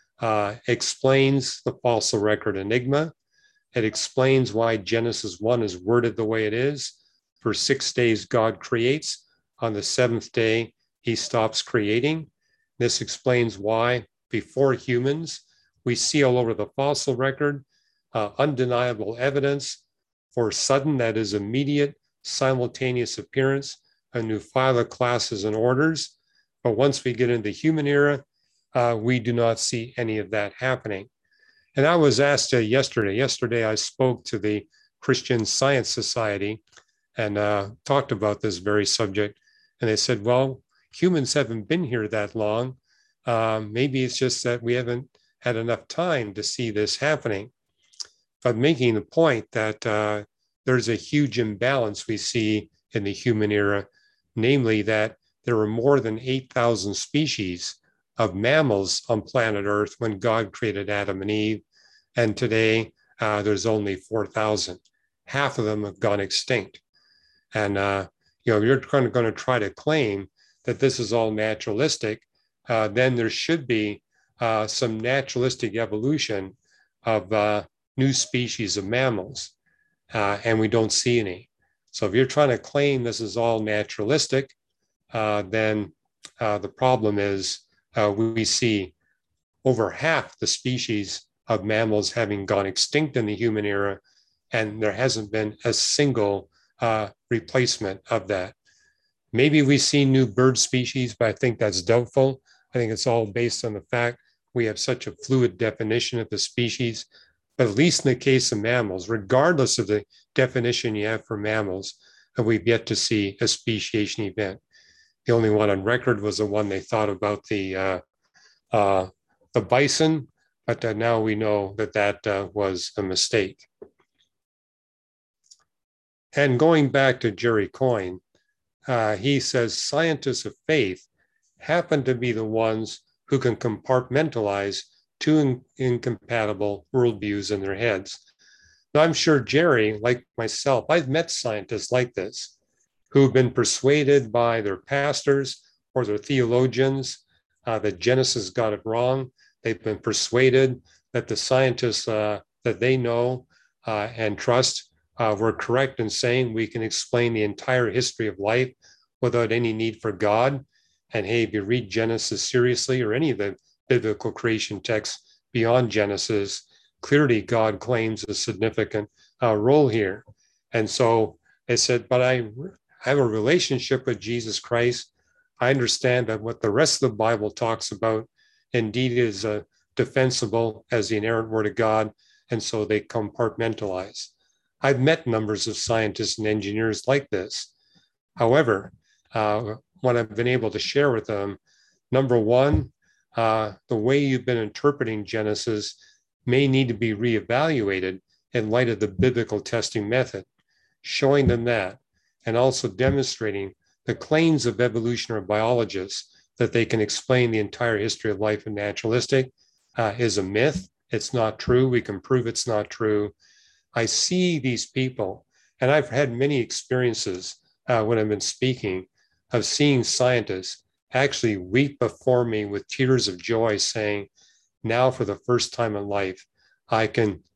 explains the fossil record enigma. It explains why Genesis 1 is worded the way it is. For 6 days, God creates. On the 7th day, he stops creating. This explains why before humans, we see all over the fossil record undeniable evidence for sudden, that is immediate, simultaneous appearance of new phyla classes and orders. But once we get into the human era, we do not see any of that happening. And I was asked yesterday I spoke to the Christian Science Society and talked about this very subject. And they said, well, humans haven't been here that long. Maybe it's just that we haven't had enough time to see this happening. But making the point that there's a huge imbalance we see in the human era, namely that there were more than 8,000 species of mammals on planet Earth when God created Adam and Eve. And today there's only 4,000. Half of them have gone extinct. And you're going to try to claim that this is all naturalistic, then there should be some naturalistic evolution of new species of mammals, and we don't see any. So if you're trying to claim this is all naturalistic, then the problem is we see over half the species of mammals having gone extinct in the human era, and there hasn't been a single replacement of that. Maybe we see new bird species, but I think that's doubtful. I think it's all based on the fact we have such a fluid definition of the species. But at least in the case of mammals, regardless of the definition you have for mammals, we've yet to see a speciation event. The only one on record was the one they thought about the bison, but now we know that that was a mistake. And going back to Jerry Coyne, he says scientists of faith happen to be the ones who can compartmentalize two incompatible worldviews in their heads. Now, I'm sure Jerry, like myself, I've met scientists like this who've been persuaded by their pastors or their theologians that Genesis got it wrong. They've been persuaded that the scientists that they know and trust were correct in saying we can explain the entire history of life without any need for God. And hey, if you read Genesis seriously or any of the biblical creation texts beyond Genesis, clearly God claims a significant role here. And so they said, but I have a relationship with Jesus Christ. I understand that what the rest of the Bible talks about indeed is defensible as the inerrant word of God. And so they compartmentalize. I've met numbers of scientists and engineers like this. However, what I've been able to share with them, number one, the way you've been interpreting Genesis may need to be reevaluated in light of the biblical testing method, showing them that, and also demonstrating the claims of evolutionary biologists that they can explain the entire history of life in naturalistic is a myth. It's not true. We can prove it's not true. I see these people, and I've had many experiences when I've been speaking of seeing scientists actually weep before me with tears of joy saying, now for the first time in life, I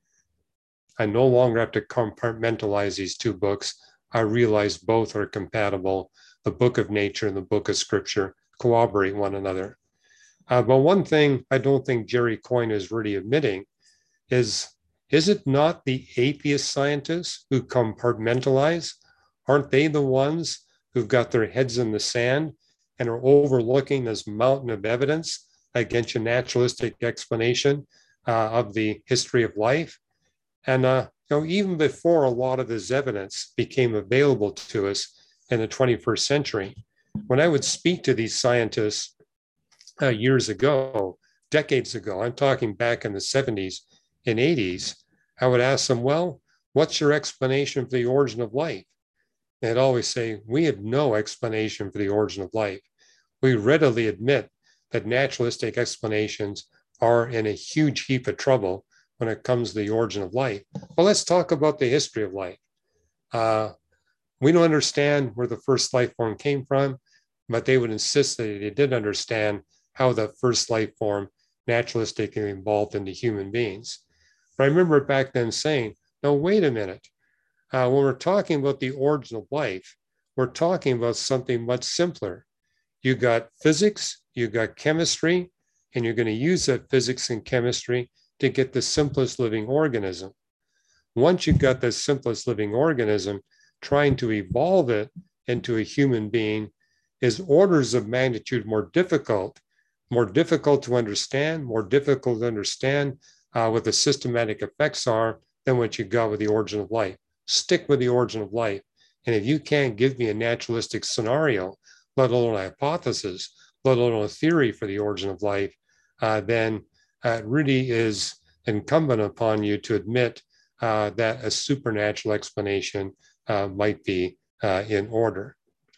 no longer have to compartmentalize these two books. I realize both are compatible. The book of nature and the book of scripture corroborate one another. But one thing I don't think Jerry Coyne is really admitting is it not the atheist scientists who compartmentalize? Aren't they the ones who've got their heads in the sand and are overlooking this mountain of evidence against a naturalistic explanation of the history of life? And even before a lot of this evidence became available to us in the 21st century, when I would speak to these scientists years ago, decades ago, I'm talking back in the 70s and 80s, I would ask them, well, what's your explanation for the origin of life? They'd always say, we have no explanation for the origin of life. We readily admit that naturalistic explanations are in a huge heap of trouble when it comes to the origin of life. Well, let's talk about the history of life. We don't understand where the first life form came from, but they would insist that they did understand how the first life form naturalistically evolved into human beings. But I remember back then saying, no, wait a minute. When we're talking about the origin of life, we're talking about something much simpler. You got physics, you got chemistry, and you're going to use that physics and chemistry to get the simplest living organism. Once you've got the simplest living organism, trying to evolve it into a human being is orders of magnitude more difficult to understand, what the systematic effects are than what you got with the origin of life. Stick with the origin of life. And if you can't give me a naturalistic scenario, let alone a hypothesis, let alone a theory for the origin of life, then it really is incumbent upon you to admit that a supernatural explanation might be in order.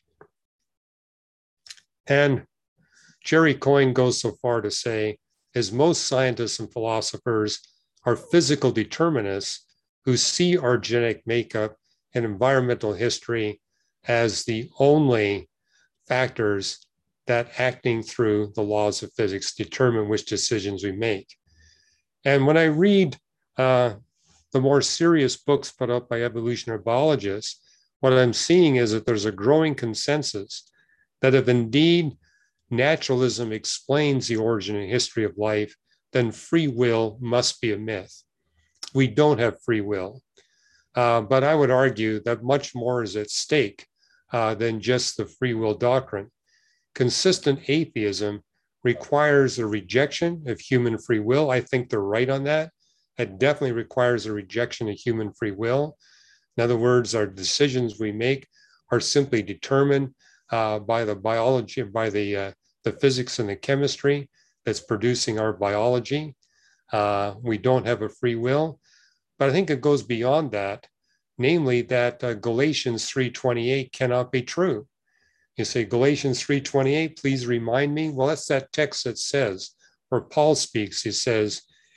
And Jerry Coyne goes so far to say, as most scientists and philosophers are physical determinists who see our genetic makeup and environmental history as the only factors that, acting through the laws of physics, determine which decisions we make. And when I read the more serious books put out by evolutionary biologists, what I'm seeing is that there's a growing consensus that if indeed naturalism explains the origin and history of life, then free will must be a myth. We don't have free will. But I would argue that much more is at stake than just the free will doctrine. Consistent atheism requires a rejection of human free will. I think they're right on that. It definitely requires a rejection of human free will. In other words, our decisions we make are simply determined by the biology, by the physics and the chemistry that's producing our biology. We don't have a free will. But I think it goes beyond that, namely that Galatians 3:28 cannot be true. You say Galatians 3:28, please remind me. Well, that's that text that says, where Paul speaks, he says,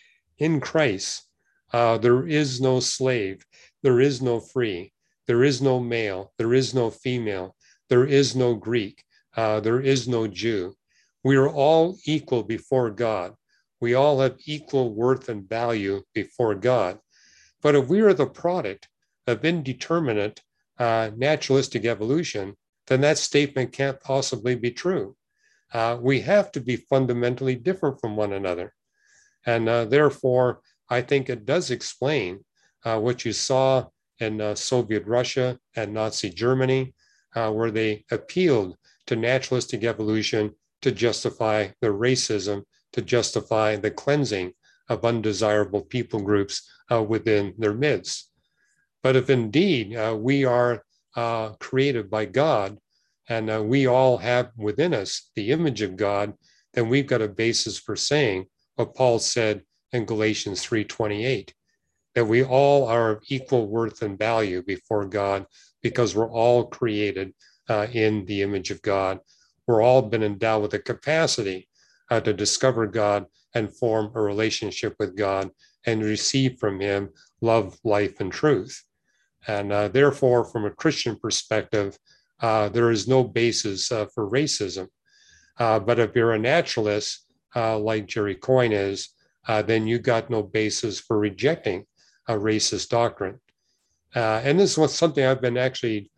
in Christ, there is no slave, there is no free, there is no male, there is no female, there is no Greek, there is no Jew. We are all equal before God. We all have equal worth and value before God. But if we are the product of indeterminate naturalistic evolution, then that statement can't possibly be true. We have to be fundamentally different from one another. And therefore, I think it does explain what you saw in Soviet Russia and Nazi Germany, where they appealed to naturalistic evolution to justify their racism, to justify the cleansing of undesirable people groups within their midst. But if indeed we are created by God, and we all have within us the image of God, then we've got a basis for saying what Paul said in Galatians 3:28, that we all are of equal worth and value before God because we're all created in the image of God. We're all been endowed with the capacity to discover God and form a relationship with God and receive from him love, life, and truth. And therefore, from a Christian perspective, there is no basis for racism. But if you're a naturalist, like Jerry Coyne is, then you got no basis for rejecting a racist doctrine. And this was something I've been actually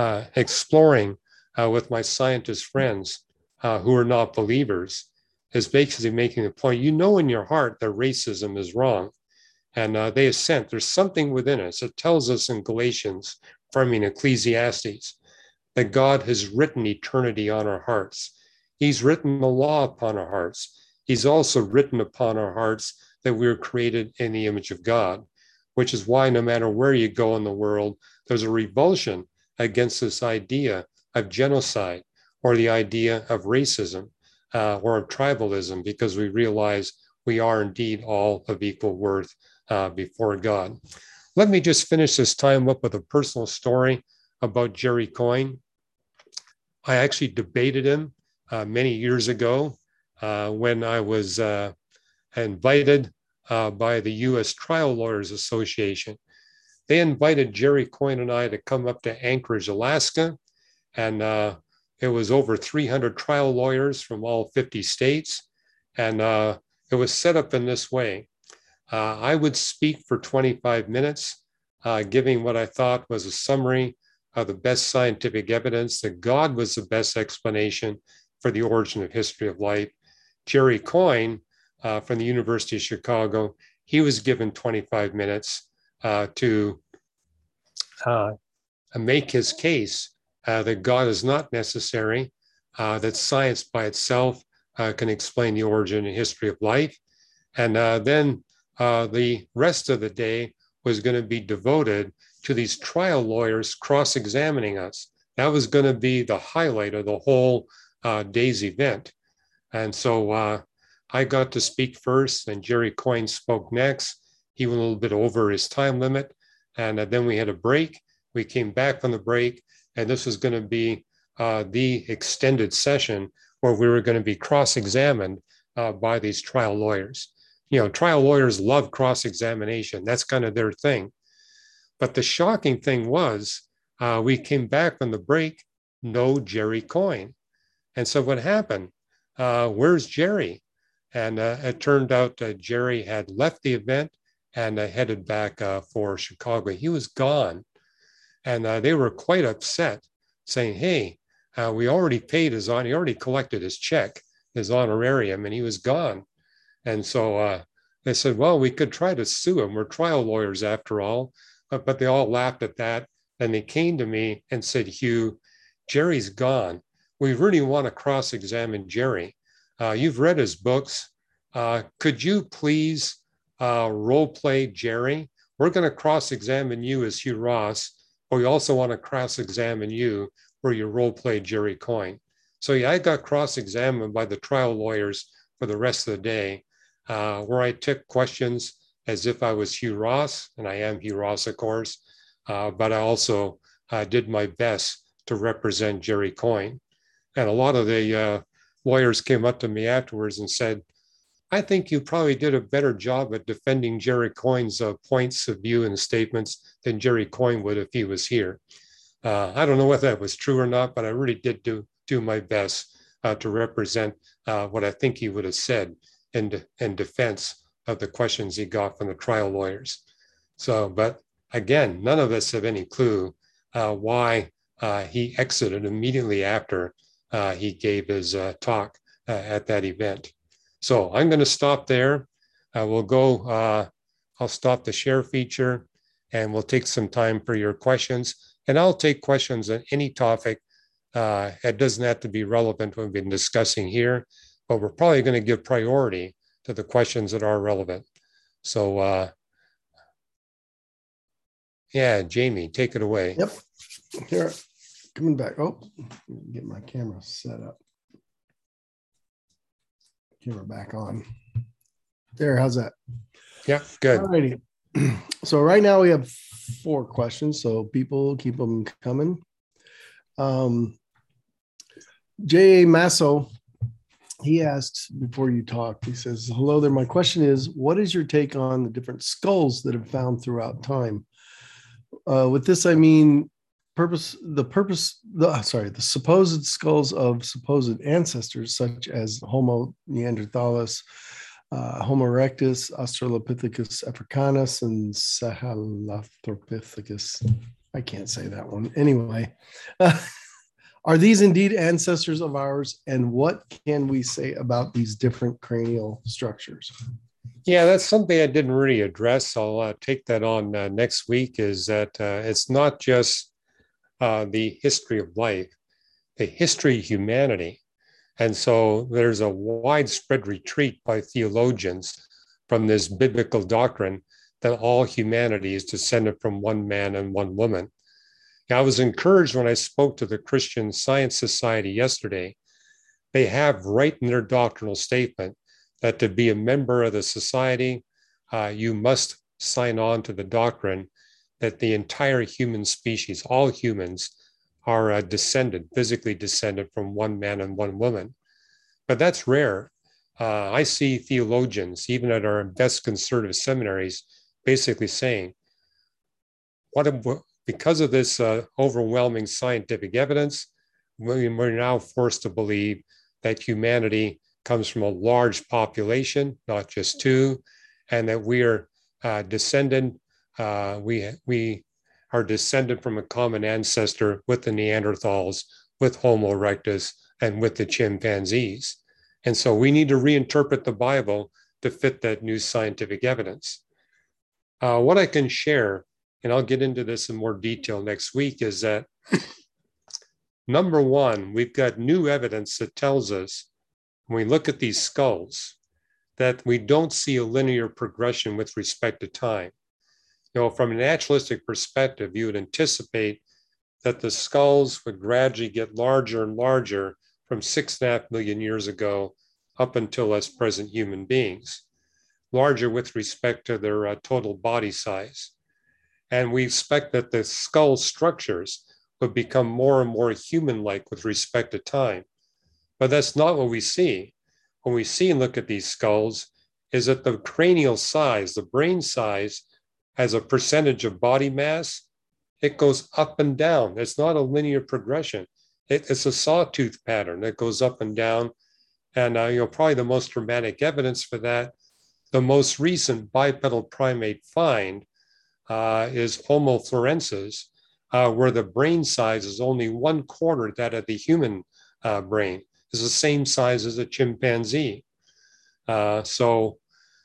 exploring with my scientist friends who are not believers, is basically making the point, you know in your heart that racism is wrong. And they assent. There's something within us. It tells us in Galatians, Ecclesiastes, that God has written eternity on our hearts. He's written the law upon our hearts. He's also written upon our hearts that we are created in the image of God, which is why no matter where you go in the world, there's a revulsion against this idea of genocide or the idea of racism or of tribalism, because we realize we are indeed all of equal worth before God. Let me just finish this time up with a personal story about Jerry Coyne. I actually debated him many years ago when I was invited by the U.S. Trial Lawyers Association. They invited Jerry Coyne and I to come up to Anchorage, Alaska, and it was over 300 trial lawyers from all 50 states, and it was set up in this way. I would speak for 25 minutes, giving what I thought was a summary of the best scientific evidence that God was the best explanation for the origin of history of life. Jerry Coyne from the University of Chicago, he was given 25 minutes to make his case that God is not necessary, that science by itself can explain the origin and history of life. And then the rest of the day was going to be devoted to these trial lawyers cross-examining us. That was going to be the highlight of the whole day's event. And so I got to speak first, and Jerry Coyne spoke next. He went a little bit over his time limit, and then we had a break. We came back from the break, and this was going to be the extended session where we were going to be cross-examined by these trial lawyers. You know, trial lawyers love cross-examination. That's kind of their thing. But the shocking thing was we came back from the break, no Jerry Coyne. And so what happened? Where's Jerry? And it turned out Jerry had left the event and headed back for Chicago. He was gone. And they were quite upset, saying, hey, we already paid he already collected his check, his honorarium, and he was gone. And so they said, well, we could try to sue him. We're trial lawyers after all. But they all laughed at that. And they came to me and said, Hugh, Jerry's gone. We really want to cross-examine Jerry. You've read his books. Could you please role play Jerry? We're going to cross-examine you as Hugh Ross, but we also want to cross-examine you where you role play Jerry Coyne. So yeah, I got cross-examined by the trial lawyers for the rest of the day, where I took questions as if I was Hugh Ross, and I am Hugh Ross, of course, but I also did my best to represent Jerry Coyne. And a lot of the lawyers came up to me afterwards and said, I think you probably did a better job at defending Jerry Coyne's points of view and statements than Jerry Coyne would if he was here. I don't know whether that was true or not, but I really did do my best to represent what I think he would have said in defense of the questions he got from the trial lawyers. So, but again, none of us have any clue why he exited immediately after he gave his talk at that event. So I'm going to stop there. I'll stop the share feature and we'll take some time for your questions. And I'll take questions on any topic. It doesn't have to be relevant to what we've been discussing here, but we're probably going to give priority to the questions that are relevant. So yeah, Jamie, take it away. Yep. Here, coming back. Oh, get my camera set up. Camera back on. There, how's that? Yeah, good. All righty. So right now we have 4 questions, so people keep them coming. J.A. Masso, he asks before you talk, he says, hello there. My question is, what is your take on the different skulls that have found throughout time? With this, I mean, the supposed skulls of supposed ancestors, such as Homo neanderthalis, Homo erectus, Australopithecus africanus, and Sahelanthropithecus. I can't say that one. Anyway, are these indeed ancestors of ours? And what can we say about these different cranial structures? Yeah, that's something I didn't really address. I'll take that on next week, is that it's not just the history of life, the history of humanity. And so there's a widespread retreat by theologians from this biblical doctrine that all humanity is descended from one man and one woman. Now, I was encouraged when I spoke to the Christian Science Society yesterday. They have right in their doctrinal statement that to be a member of the society, you must sign on to the doctrine that the entire human species, all humans, are physically descended from one man and one woman. But that's rare. I see theologians, even at our best conservative seminaries, basically saying, because of this overwhelming scientific evidence, we're now forced to believe that humanity comes from a large population, not just 2, and that we are descended from a common ancestor with the Neanderthals, with Homo erectus, and with the chimpanzees. And so we need to reinterpret the Bible to fit that new scientific evidence. What I can share, and I'll get into this in more detail next week, is that number one, we've got new evidence that tells us when we look at these skulls that we don't see a linear progression with respect to time. You know, from a naturalistic perspective, you would anticipate that the skulls would gradually get larger and larger from 6.5 million years ago up until us present human beings, larger with respect to their total body size. And we expect that the skull structures would become more and more human-like with respect to time. But that's not what we see. When we see and look at these skulls is that the cranial size, the brain size, as a percentage of body mass, it goes up and down. It's not a linear progression. It's a sawtooth pattern that goes up and down. And probably the most dramatic evidence for that, the most recent bipedal primate find is Homo florensis, where the brain size is only 1/4 that of the human brain. It's the same size as a chimpanzee. So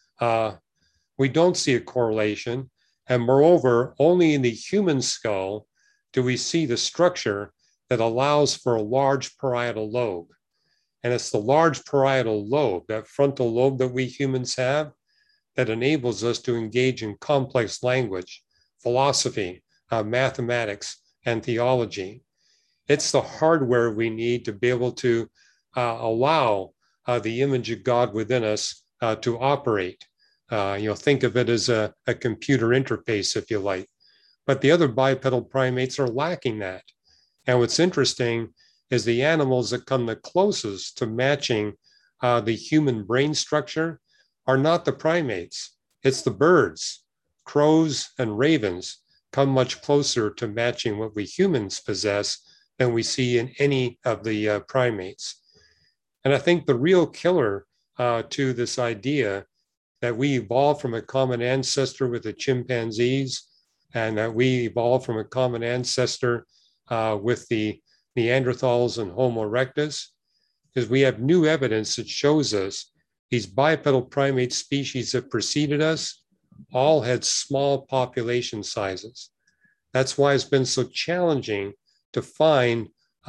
we don't see a correlation. And moreover, only in the human skull do we see the structure that allows for a large parietal lobe. And it's the large parietal lobe, that frontal lobe that we humans have, that enables us to engage in complex language, philosophy, mathematics, and theology. It's the hardware we need to be able to allow the image of God within us to operate. Think of it as a computer interface, if you like. But the other bipedal primates are lacking that. And what's interesting is the animals that come the closest to matching the human brain structure are not the primates. It's the birds. Crows and ravens come much closer to matching what we humans possess than we see in any of the primates. And I think the real killer to this idea that we evolved from a common ancestor with the chimpanzees, and that we evolved from a common ancestor with the Neanderthals and Homo erectus, is we have new evidence that shows us these bipedal primate species that preceded us all had small population sizes. That's why it's been so challenging to find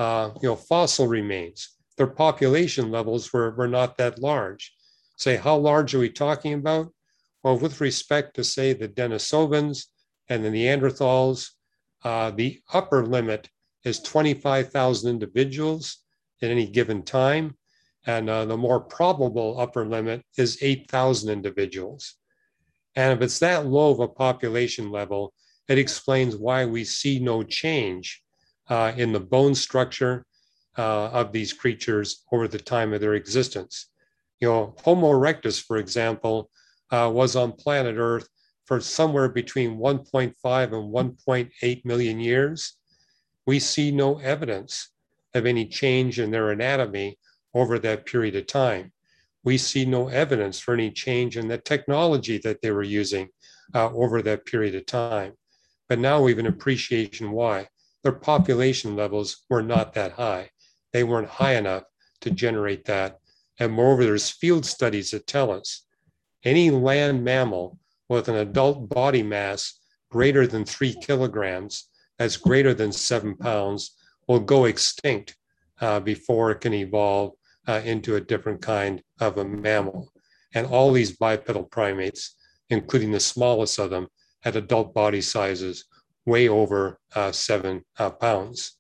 fossil remains. Their population levels were not that large. Say, how large are we talking about? Well, with respect to, say, the Denisovans and the Neanderthals, the upper limit is 25,000 individuals at any given time. And the more probable upper limit is 8,000 individuals. And if it's that low of a population level, it explains why we see no change in the bone structure of these creatures over the time of their existence. Homo erectus, for example, was on planet Earth for somewhere between 1.5 and 1.8 million years. We see no evidence of any change in their anatomy over that period of time. We see no evidence for any change in the technology that they were using over that period of time. But now we have an appreciation why. Their population levels were not that high. They weren't high enough to generate that. And moreover, there's field studies that tell us any land mammal with an adult body mass greater than 3 kilograms, that's greater than 7 pounds, will go extinct before it can evolve into a different kind of a mammal. And all these bipedal primates, including the smallest of them, had adult body sizes way over 7 pounds.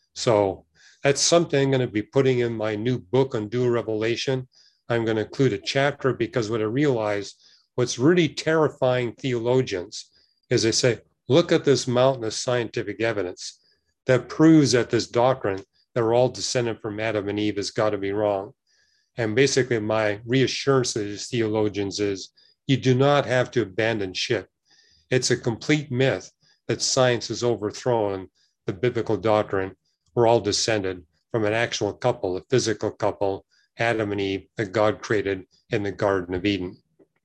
So that's something I'm going to be putting in my new book on dual revelation. I'm going to include a chapter because what I realized, what's really terrifying theologians is they say, look at this mountain of scientific evidence that proves that this doctrine that we're all descended from Adam and Eve has got to be wrong. And basically my reassurance to these theologians is you do not have to abandon ship. It's a complete myth that science has overthrown the biblical doctrine. We're all descended from an actual couple, a physical couple, Adam and Eve, that God created in the Garden of Eden.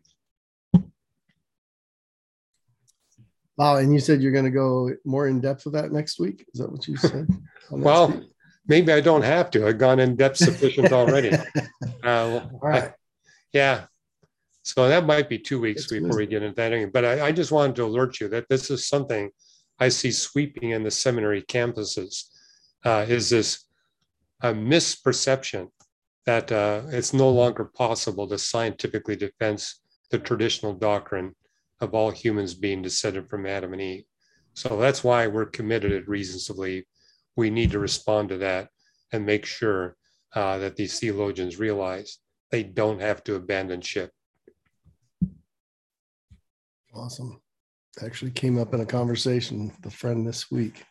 Wow, and you said you're going to go more in depth with that next week? Is that what you said? Well, maybe I don't have to. I've gone in depth sufficient already. All right. Yeah. So that might be 2 weeks before we get into that. But I just wanted to alert you that this is something I see sweeping in the seminary campuses, is this misperception that it's no longer possible to scientifically defense the traditional doctrine of all humans being descended from Adam and Eve. So that's why we're committed at Reasons to Believe. We need to respond to that and make sure that these theologians realize they don't have to abandon ship. Awesome. Actually came up in a conversation with a friend this week.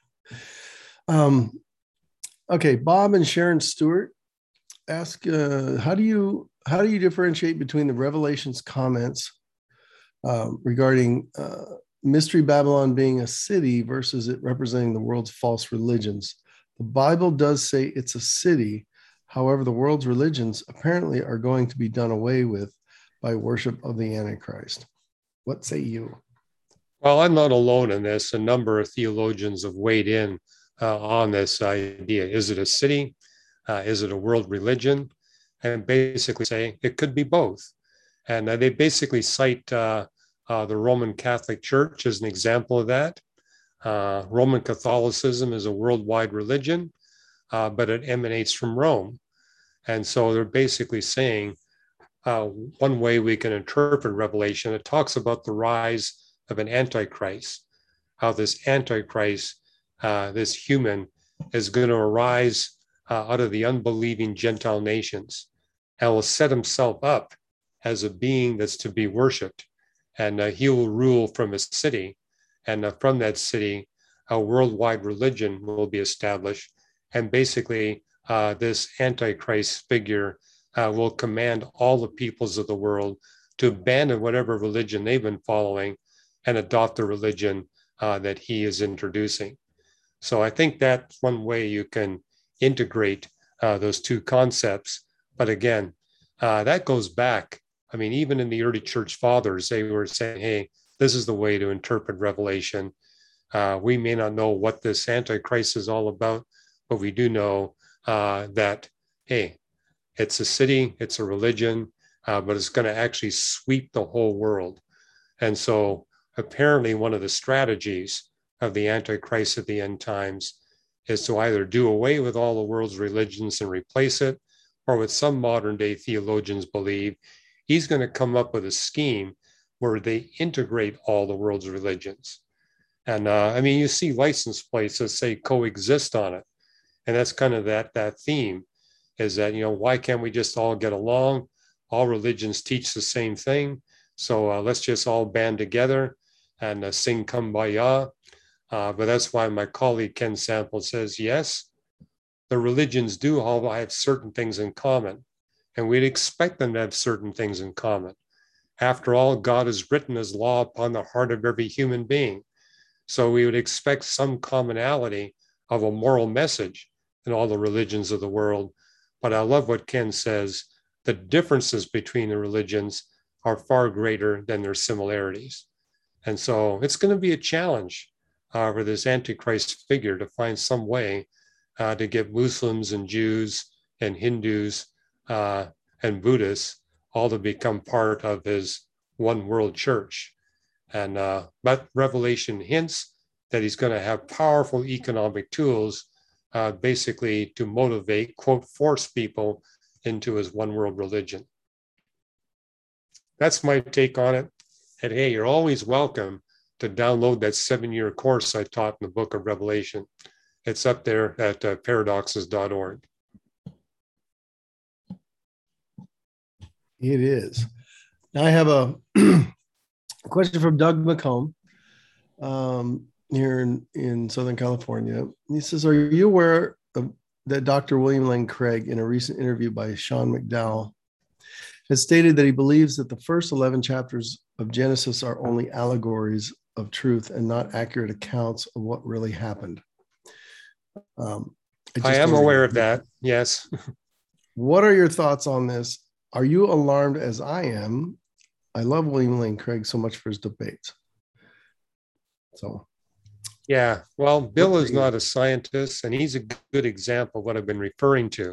Okay, Bob and Sharon Stewart ask, how do you differentiate between the Revelation's comments regarding Mystery Babylon being a city versus it representing the world's false religions? The Bible does say it's a city. However, the world's religions apparently are going to be done away with by worship of the Antichrist. What say you? Well, I'm not alone in this. A number of theologians have weighed in on this idea. Is it a city? Is it a world religion? And basically say it could be both. And they basically cite the Roman Catholic Church as an example of that. Roman Catholicism is a worldwide religion, but it emanates from Rome. And so they're basically saying one way we can interpret Revelation, it talks about the rise of an Antichrist, how this Antichrist, this human, is going to arise out of the unbelieving Gentile nations and will set himself up as a being that's to be worshipped. And he will rule from a city. And from that city, a worldwide religion will be established. And basically, this Antichrist figure will command all the peoples of the world to abandon whatever religion they've been following and adopt the religion that he is introducing. So I think that's one way you can integrate those two concepts. But again, that goes back. I mean, even in the early church fathers, they were saying, hey, this is the way to interpret Revelation. We may not know what this Antichrist is all about, but we do know that, hey, it's a city, it's a religion, but it's going to actually sweep the whole world. And so apparently one of the strategies of the Antichrist at the end times is to either do away with all the world's religions and replace it, or what some modern day theologians believe, he's going to come up with a scheme where they integrate all the world's religions. And I mean, you see license plates that say coexist on it. And that's kind of that theme is that, you know, why can't we just all get along? All religions teach the same thing. So let's just all band together and sing Kumbaya. But that's why my colleague Ken Sample says, yes, the religions do all have certain things in common, and we'd expect them to have certain things in common. After all, God has written his law upon the heart of every human being. So we would expect some commonality of a moral message in all the religions of the world. But I love what Ken says, the differences between the religions are far greater than their similarities. And so it's going to be a challenge for this Antichrist figure to find some way to get Muslims and Jews and Hindus and Buddhists all to become part of his one world church. And but Revelation hints that he's going to have powerful economic tools basically to motivate, quote, force people into his one world religion. That's my take on it. And hey, you're always welcome to download that 7-year course I taught in the book of Revelation. It's up there at paradoxes.org. It is. Now I have a question from Doug McComb here in Southern California. He says, are you aware of that Dr. William Lane Craig, in a recent interview by Sean McDowell, has stated that he believes that the first 11 chapters of Genesis are only allegories of truth and not accurate accounts of what really happened? I am aware of that, yes. What are your thoughts on this? Are you alarmed as I am? I love William Lane Craig so much for his debates. So, yeah, well, Bill is not a scientist, and he's a good example of what I've been referring to.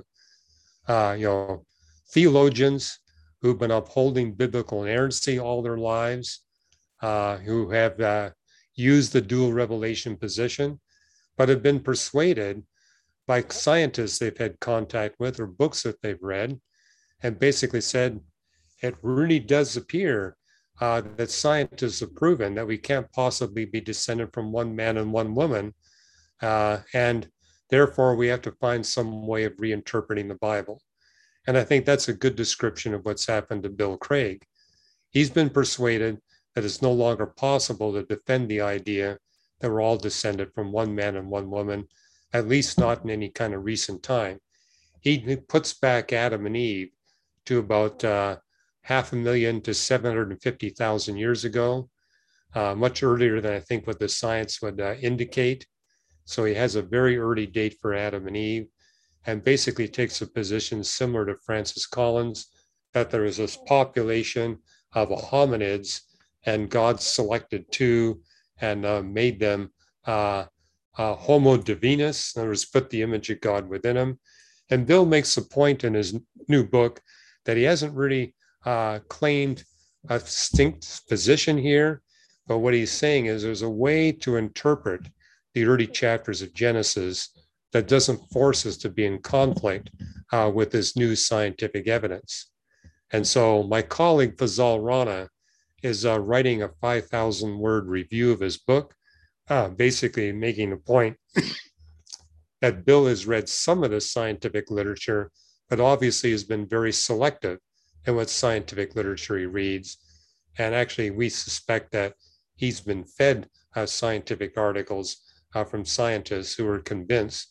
Theologians who've been upholding biblical inerrancy all their lives, who have used the dual revelation position, but have been persuaded by scientists they've had contact with or books that they've read, and basically said, it really does appear that scientists have proven that we can't possibly be descended from one man and one woman, and therefore we have to find some way of reinterpreting the Bible. And I think that's a good description of what's happened to Bill Craig. He's been persuaded that it's no longer possible to defend the idea that we're all descended from one man and one woman, at least not in any kind of recent time. He puts back Adam and Eve to about 500,000 to 750,000 years ago, much earlier than I think what the science would indicate. So he has a very early date for Adam and Eve, and basically takes a position similar to Francis Collins, that there is this population of hominids, and God selected two and made them homo divinus, in other words, put the image of God within them. And Bill makes a point in his new book that he hasn't really claimed a distinct position here, but what he's saying is there's a way to interpret the early chapters of Genesis that doesn't force us to be in conflict with this new scientific evidence. And so my colleague Fazal Rana is writing a 5,000-word review of his book, basically making the point that Bill has read some of the scientific literature, but obviously has been very selective in what scientific literature he reads. And actually, we suspect that he's been fed scientific articles from scientists who are convinced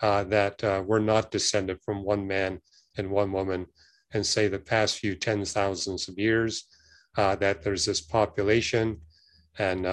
that we're not descended from one man and one woman, and say the past few tens thousands of years, that there's this population, and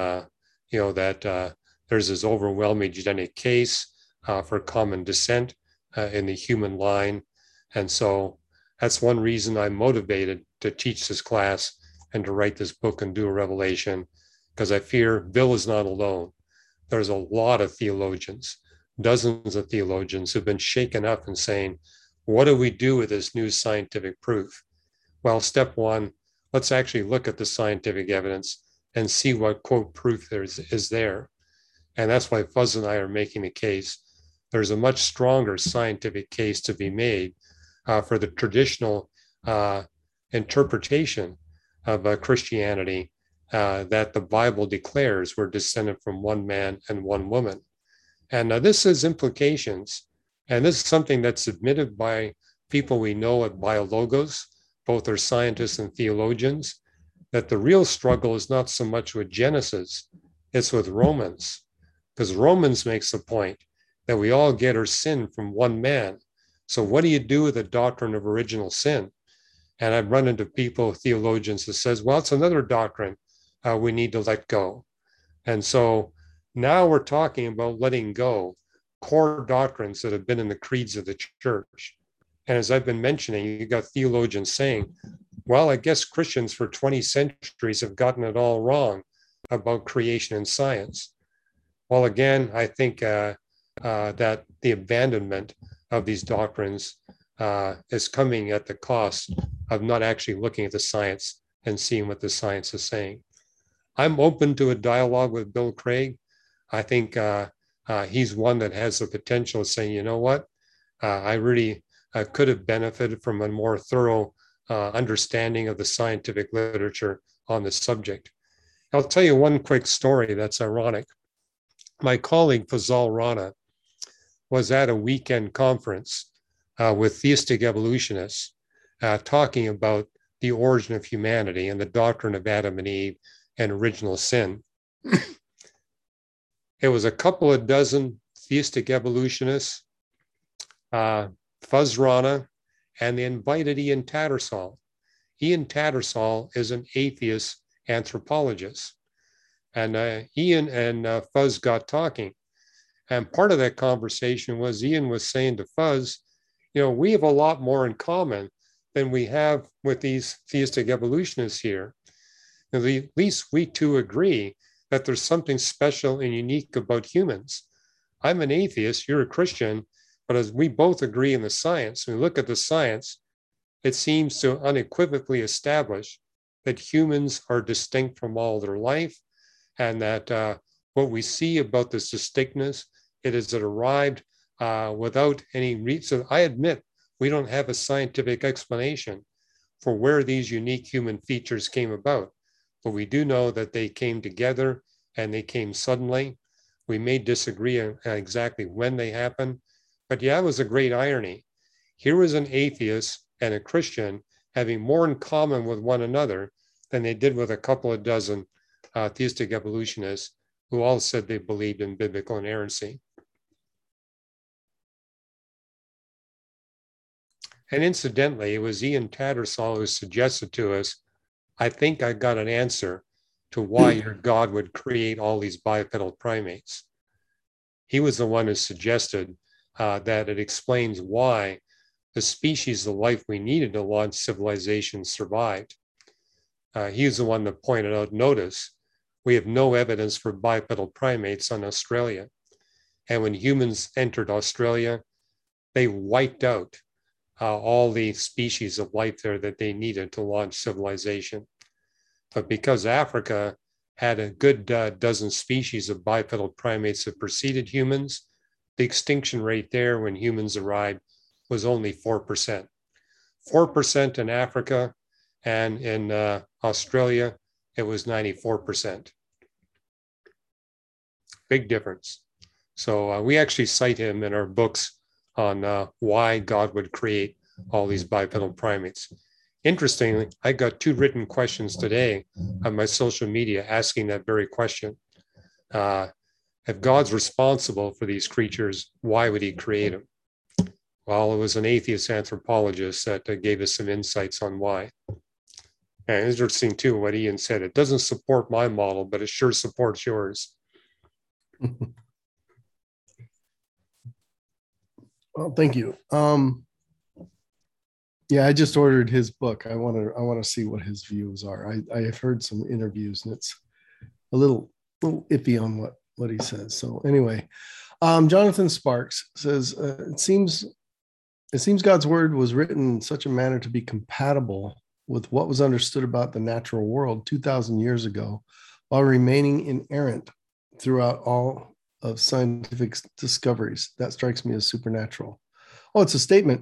that there's this overwhelming genetic case for common descent in the human line. And so that's one reason I'm motivated to teach this class and to write this book and do a revelation, because I fear Bill is not alone. There's a lot of theologians, dozens of theologians who've been shaken up and saying, what do we do with this new scientific proof? Well, step one, let's actually look at the scientific evidence and see what, quote, proof is there. And that's why Fuz and I are making the case. There's a much stronger scientific case to be made for the traditional interpretation of Christianity that the Bible declares we're descended from one man and one woman. And this has implications. And this is something that's admitted by people we know at BioLogos, both are scientists and theologians, that the real struggle is not so much with Genesis, it's with Romans. Because Romans makes the point that we all get our sin from one man. So what do you do with the doctrine of original sin? And I've run into people, theologians, that says, well, it's another doctrine we need to let go. And so now we're talking about letting go core doctrines that have been in the creeds of the church. And as I've been mentioning, you got theologians saying, well, I guess Christians for 20 centuries have gotten it all wrong about creation and science. Well, again, I think that the abandonment of these doctrines is coming at the cost of not actually looking at the science and seeing what the science is saying. I'm open to a dialogue with Bill Craig. I think he's one that has the potential of saying, you know what, I really could have benefited from a more thorough understanding of the scientific literature on this subject. I'll tell you one quick story that's ironic. My colleague Fazal Rana was at a weekend conference with theistic evolutionists talking about the origin of humanity and the doctrine of Adam and Eve and original sin. It was a couple of dozen theistic evolutionists, Fuz Rana, and they invited Ian Tattersall. Ian Tattersall is an atheist anthropologist. And Ian and Fuz got talking. And part of that conversation was Ian was saying to Fuz, you know, we have a lot more in common than we have with these theistic evolutionists here. At least we two agree that there's something special and unique about humans. I'm an atheist, you're a Christian, but as we both agree in the science, we look at the science, it seems to unequivocally establish that humans are distinct from all their life, and that what we see about this distinctness, it is arrived without any reason. I admit we don't have a scientific explanation for where these unique human features came about, but we do know that they came together and they came suddenly. We may disagree on exactly when they happened, but yeah, it was a great irony. Here was an atheist and a Christian having more in common with one another than they did with a couple of dozen theistic evolutionists who all said they believed in biblical inerrancy. And incidentally, it was Ian Tattersall who suggested to us, I think I got an answer to why your God would create all these bipedal primates. He was the one who suggested that it explains why the species of life we needed to launch civilization survived. He was the one that pointed out, notice, we have no evidence for bipedal primates on Australia. And when humans entered Australia, they wiped out all the species of life there that they needed to launch civilization. But because Africa had a good dozen species of bipedal primates that preceded humans, the extinction rate there when humans arrived was only 4%. 4% in Africa, and in Australia, it was 94%. Big difference. So we actually cite him in our books on why God would create all these bipedal primates. Interestingly, I got 2 written questions today on my social media asking that very question. And If God's responsible for these creatures, why would he create them? Well, it was an atheist anthropologist that gave us some insights on why. And interesting too, what Ian said, it doesn't support my model, but it sure supports yours. Well, thank you. Yeah, I just ordered his book. I want to see what his views are. I have heard some interviews, and it's a little iffy on what he says. So anyway, Jonathan Sparks says it seems God's word was written in such a manner to be compatible with what was understood about the natural world 2,000 years ago, while remaining inerrant throughout all of scientific discoveries. That strikes me as supernatural. Oh, it's a statement.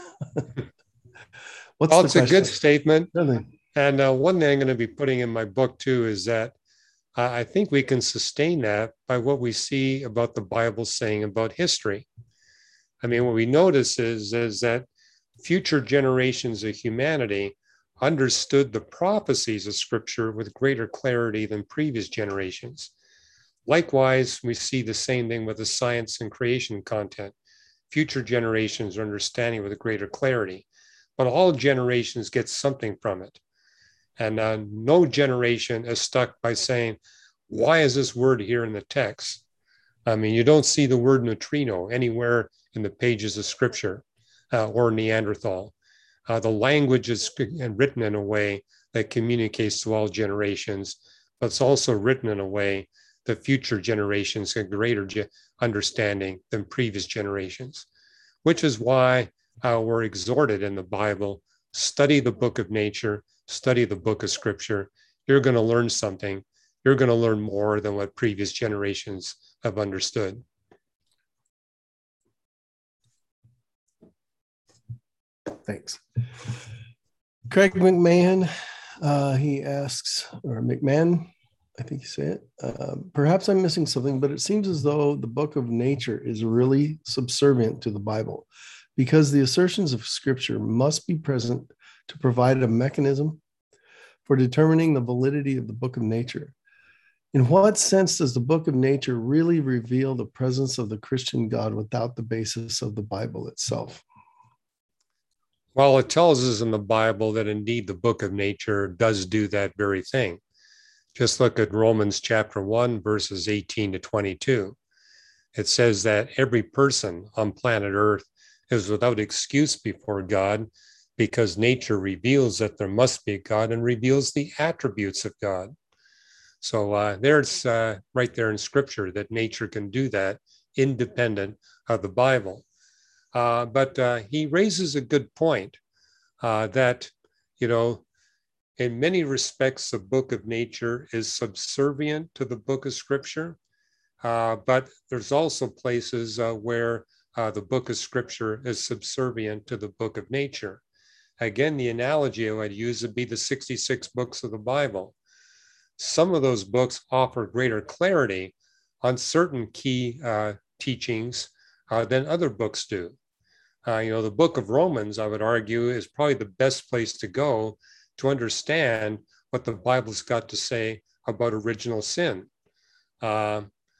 It's a good statement. Really? And one thing I'm going to be putting in my book too is that I think we can sustain that by what we see about the Bible saying about history. I mean, what we notice is that future generations of humanity understood the prophecies of Scripture with greater clarity than previous generations. Likewise, we see the same thing with the science and creation content. Future generations are understanding with greater clarity, but all generations get something from it. And no generation is stuck by saying, why is this word here in the text? I mean, you don't see the word neutrino anywhere in the pages of Scripture or Neanderthal. The language is written in a way that communicates to all generations, but it's also written in a way that future generations get greater understanding than previous generations, which is why we're exhorted in the Bible, study the book of nature, study the book of Scripture. You're going to learn something. You're going to learn more than what previous generations have understood. Thanks. Craig McMahon, he asks, or McMahon, I think you say it. Perhaps I'm missing something, but it seems as though the book of nature is really subservient to the Bible, because the assertions of Scripture must be present to provide a mechanism for determining the validity of the book of nature. In what sense does the book of nature really reveal the presence of the Christian God without the basis of the Bible itself? Well, it tells us in the Bible that indeed the book of nature does do that very thing. Just look at Romans chapter 1, verses 18 to 22. It says that every person on planet Earth is without excuse before God because nature reveals that there must be a God and reveals the attributes of God. So there's right there in Scripture that nature can do that independent of the Bible. But he raises a good point that, in many respects, the book of nature is subservient to the book of Scripture. But there's also places where the book of Scripture is subservient to the book of nature. Again, the analogy I would use would be the 66 books of the Bible. Some of those books offer greater clarity on certain key teachings than other books do. The book of Romans, I would argue, is probably the best place to go to understand what the Bible's got to say about original sin. But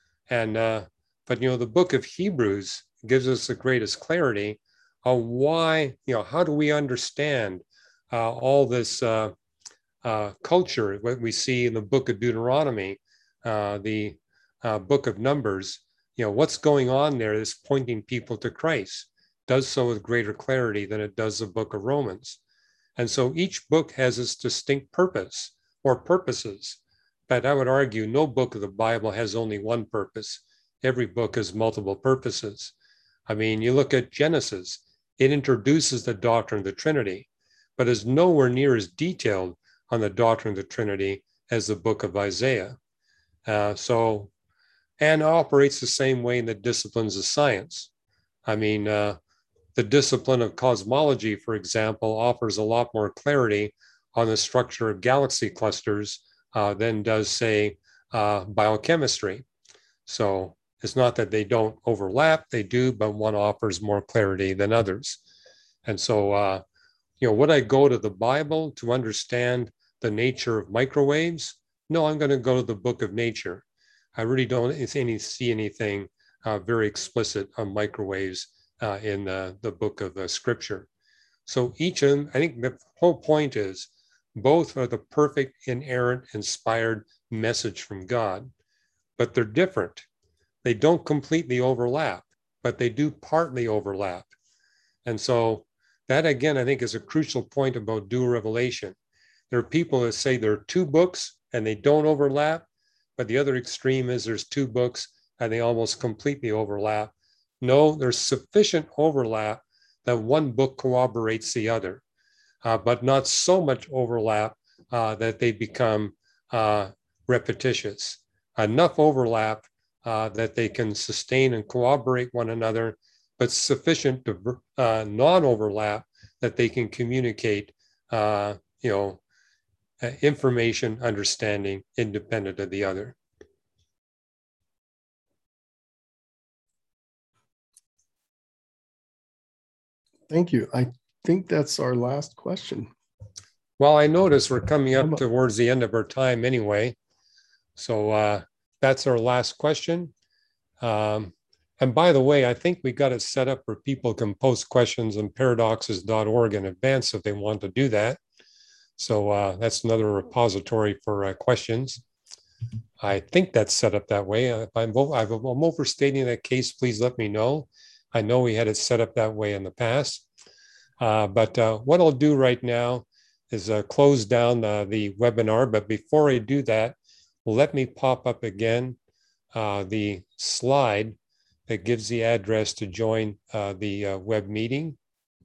the book of Hebrews gives us the greatest clarity on why, how do we understand all this culture, what we see in the book of Deuteronomy, the book of Numbers, what's going on there is pointing people to Christ, does so with greater clarity than it does the book of Romans. And so each book has its distinct purpose or purposes. But I would argue no book of the Bible has only one purpose. Every book has multiple purposes. I mean, you look at Genesis, it introduces the doctrine of the Trinity, but is nowhere near as detailed on the doctrine of the Trinity as the book of Isaiah. And operates the same way in the disciplines of science. I mean, the discipline of cosmology, for example, offers a lot more clarity on the structure of galaxy clusters than does, say, biochemistry. So it's not that they don't overlap, they do, but one offers more clarity than others. And so, would I go to the Bible to understand the nature of microwaves? No, I'm going to go to the book of nature. I really don't see anything very explicit on microwaves in the book of Scripture. So each of them, I think the whole point is both are the perfect, inerrant, inspired message from God, but they're different. They don't completely overlap, but they do partly overlap. And so that, again, I think is a crucial point about dual revelation. There are people that say there are two books and they don't overlap, but the other extreme is there's two books and they almost completely overlap. No, there's sufficient overlap that one book corroborates the other, but not so much overlap that they become repetitious. Enough overlap that they can sustain and corroborate one another, but sufficient to non-overlap that they can communicate, information, understanding independent of the other. Thank you. I think that's our last question. Well, I notice we're coming up towards the end of our time anyway. So that's our last question. And by the way, I think we got it set up where people can post questions on paradoxes.org in advance if they want to do that. So that's another repository for questions. I think that's set up that way. If I'm overstating that case, please let me know. I know we had it set up that way in the past. But what I'll do right now is close down the webinar. But before I do that, let me pop up again the slide that gives the address to join the web meeting.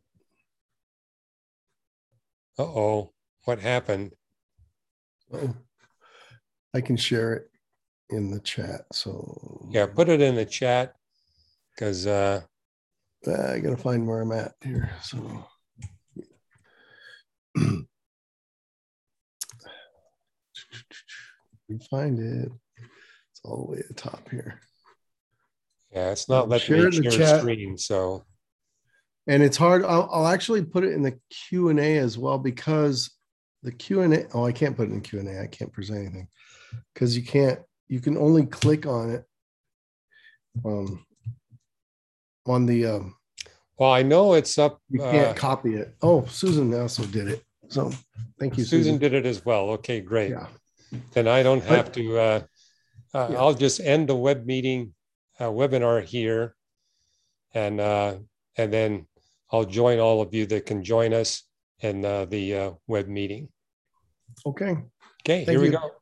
Uh-oh, what happened? Oh, I can share it in the chat. So yeah, put it in the chat because I gotta find where I'm at here. So we find it. It's all the way at the top here. Yeah, it's not letting me share screen, so. And it's hard. I'll actually put it in the Q&A as well, because the Q&A, oh, I can't put it in Q&A. I can't present anything because you can only click on it on the well, I know it's up. You can't copy it. Oh, Susan also did it. So thank you, Susan did it as well. Okay, great. Yeah. Then I don't have to. Yeah. I'll just end the web meeting webinar here, and then I'll join all of you that can join us in the web meeting. Okay. Okay, here we go.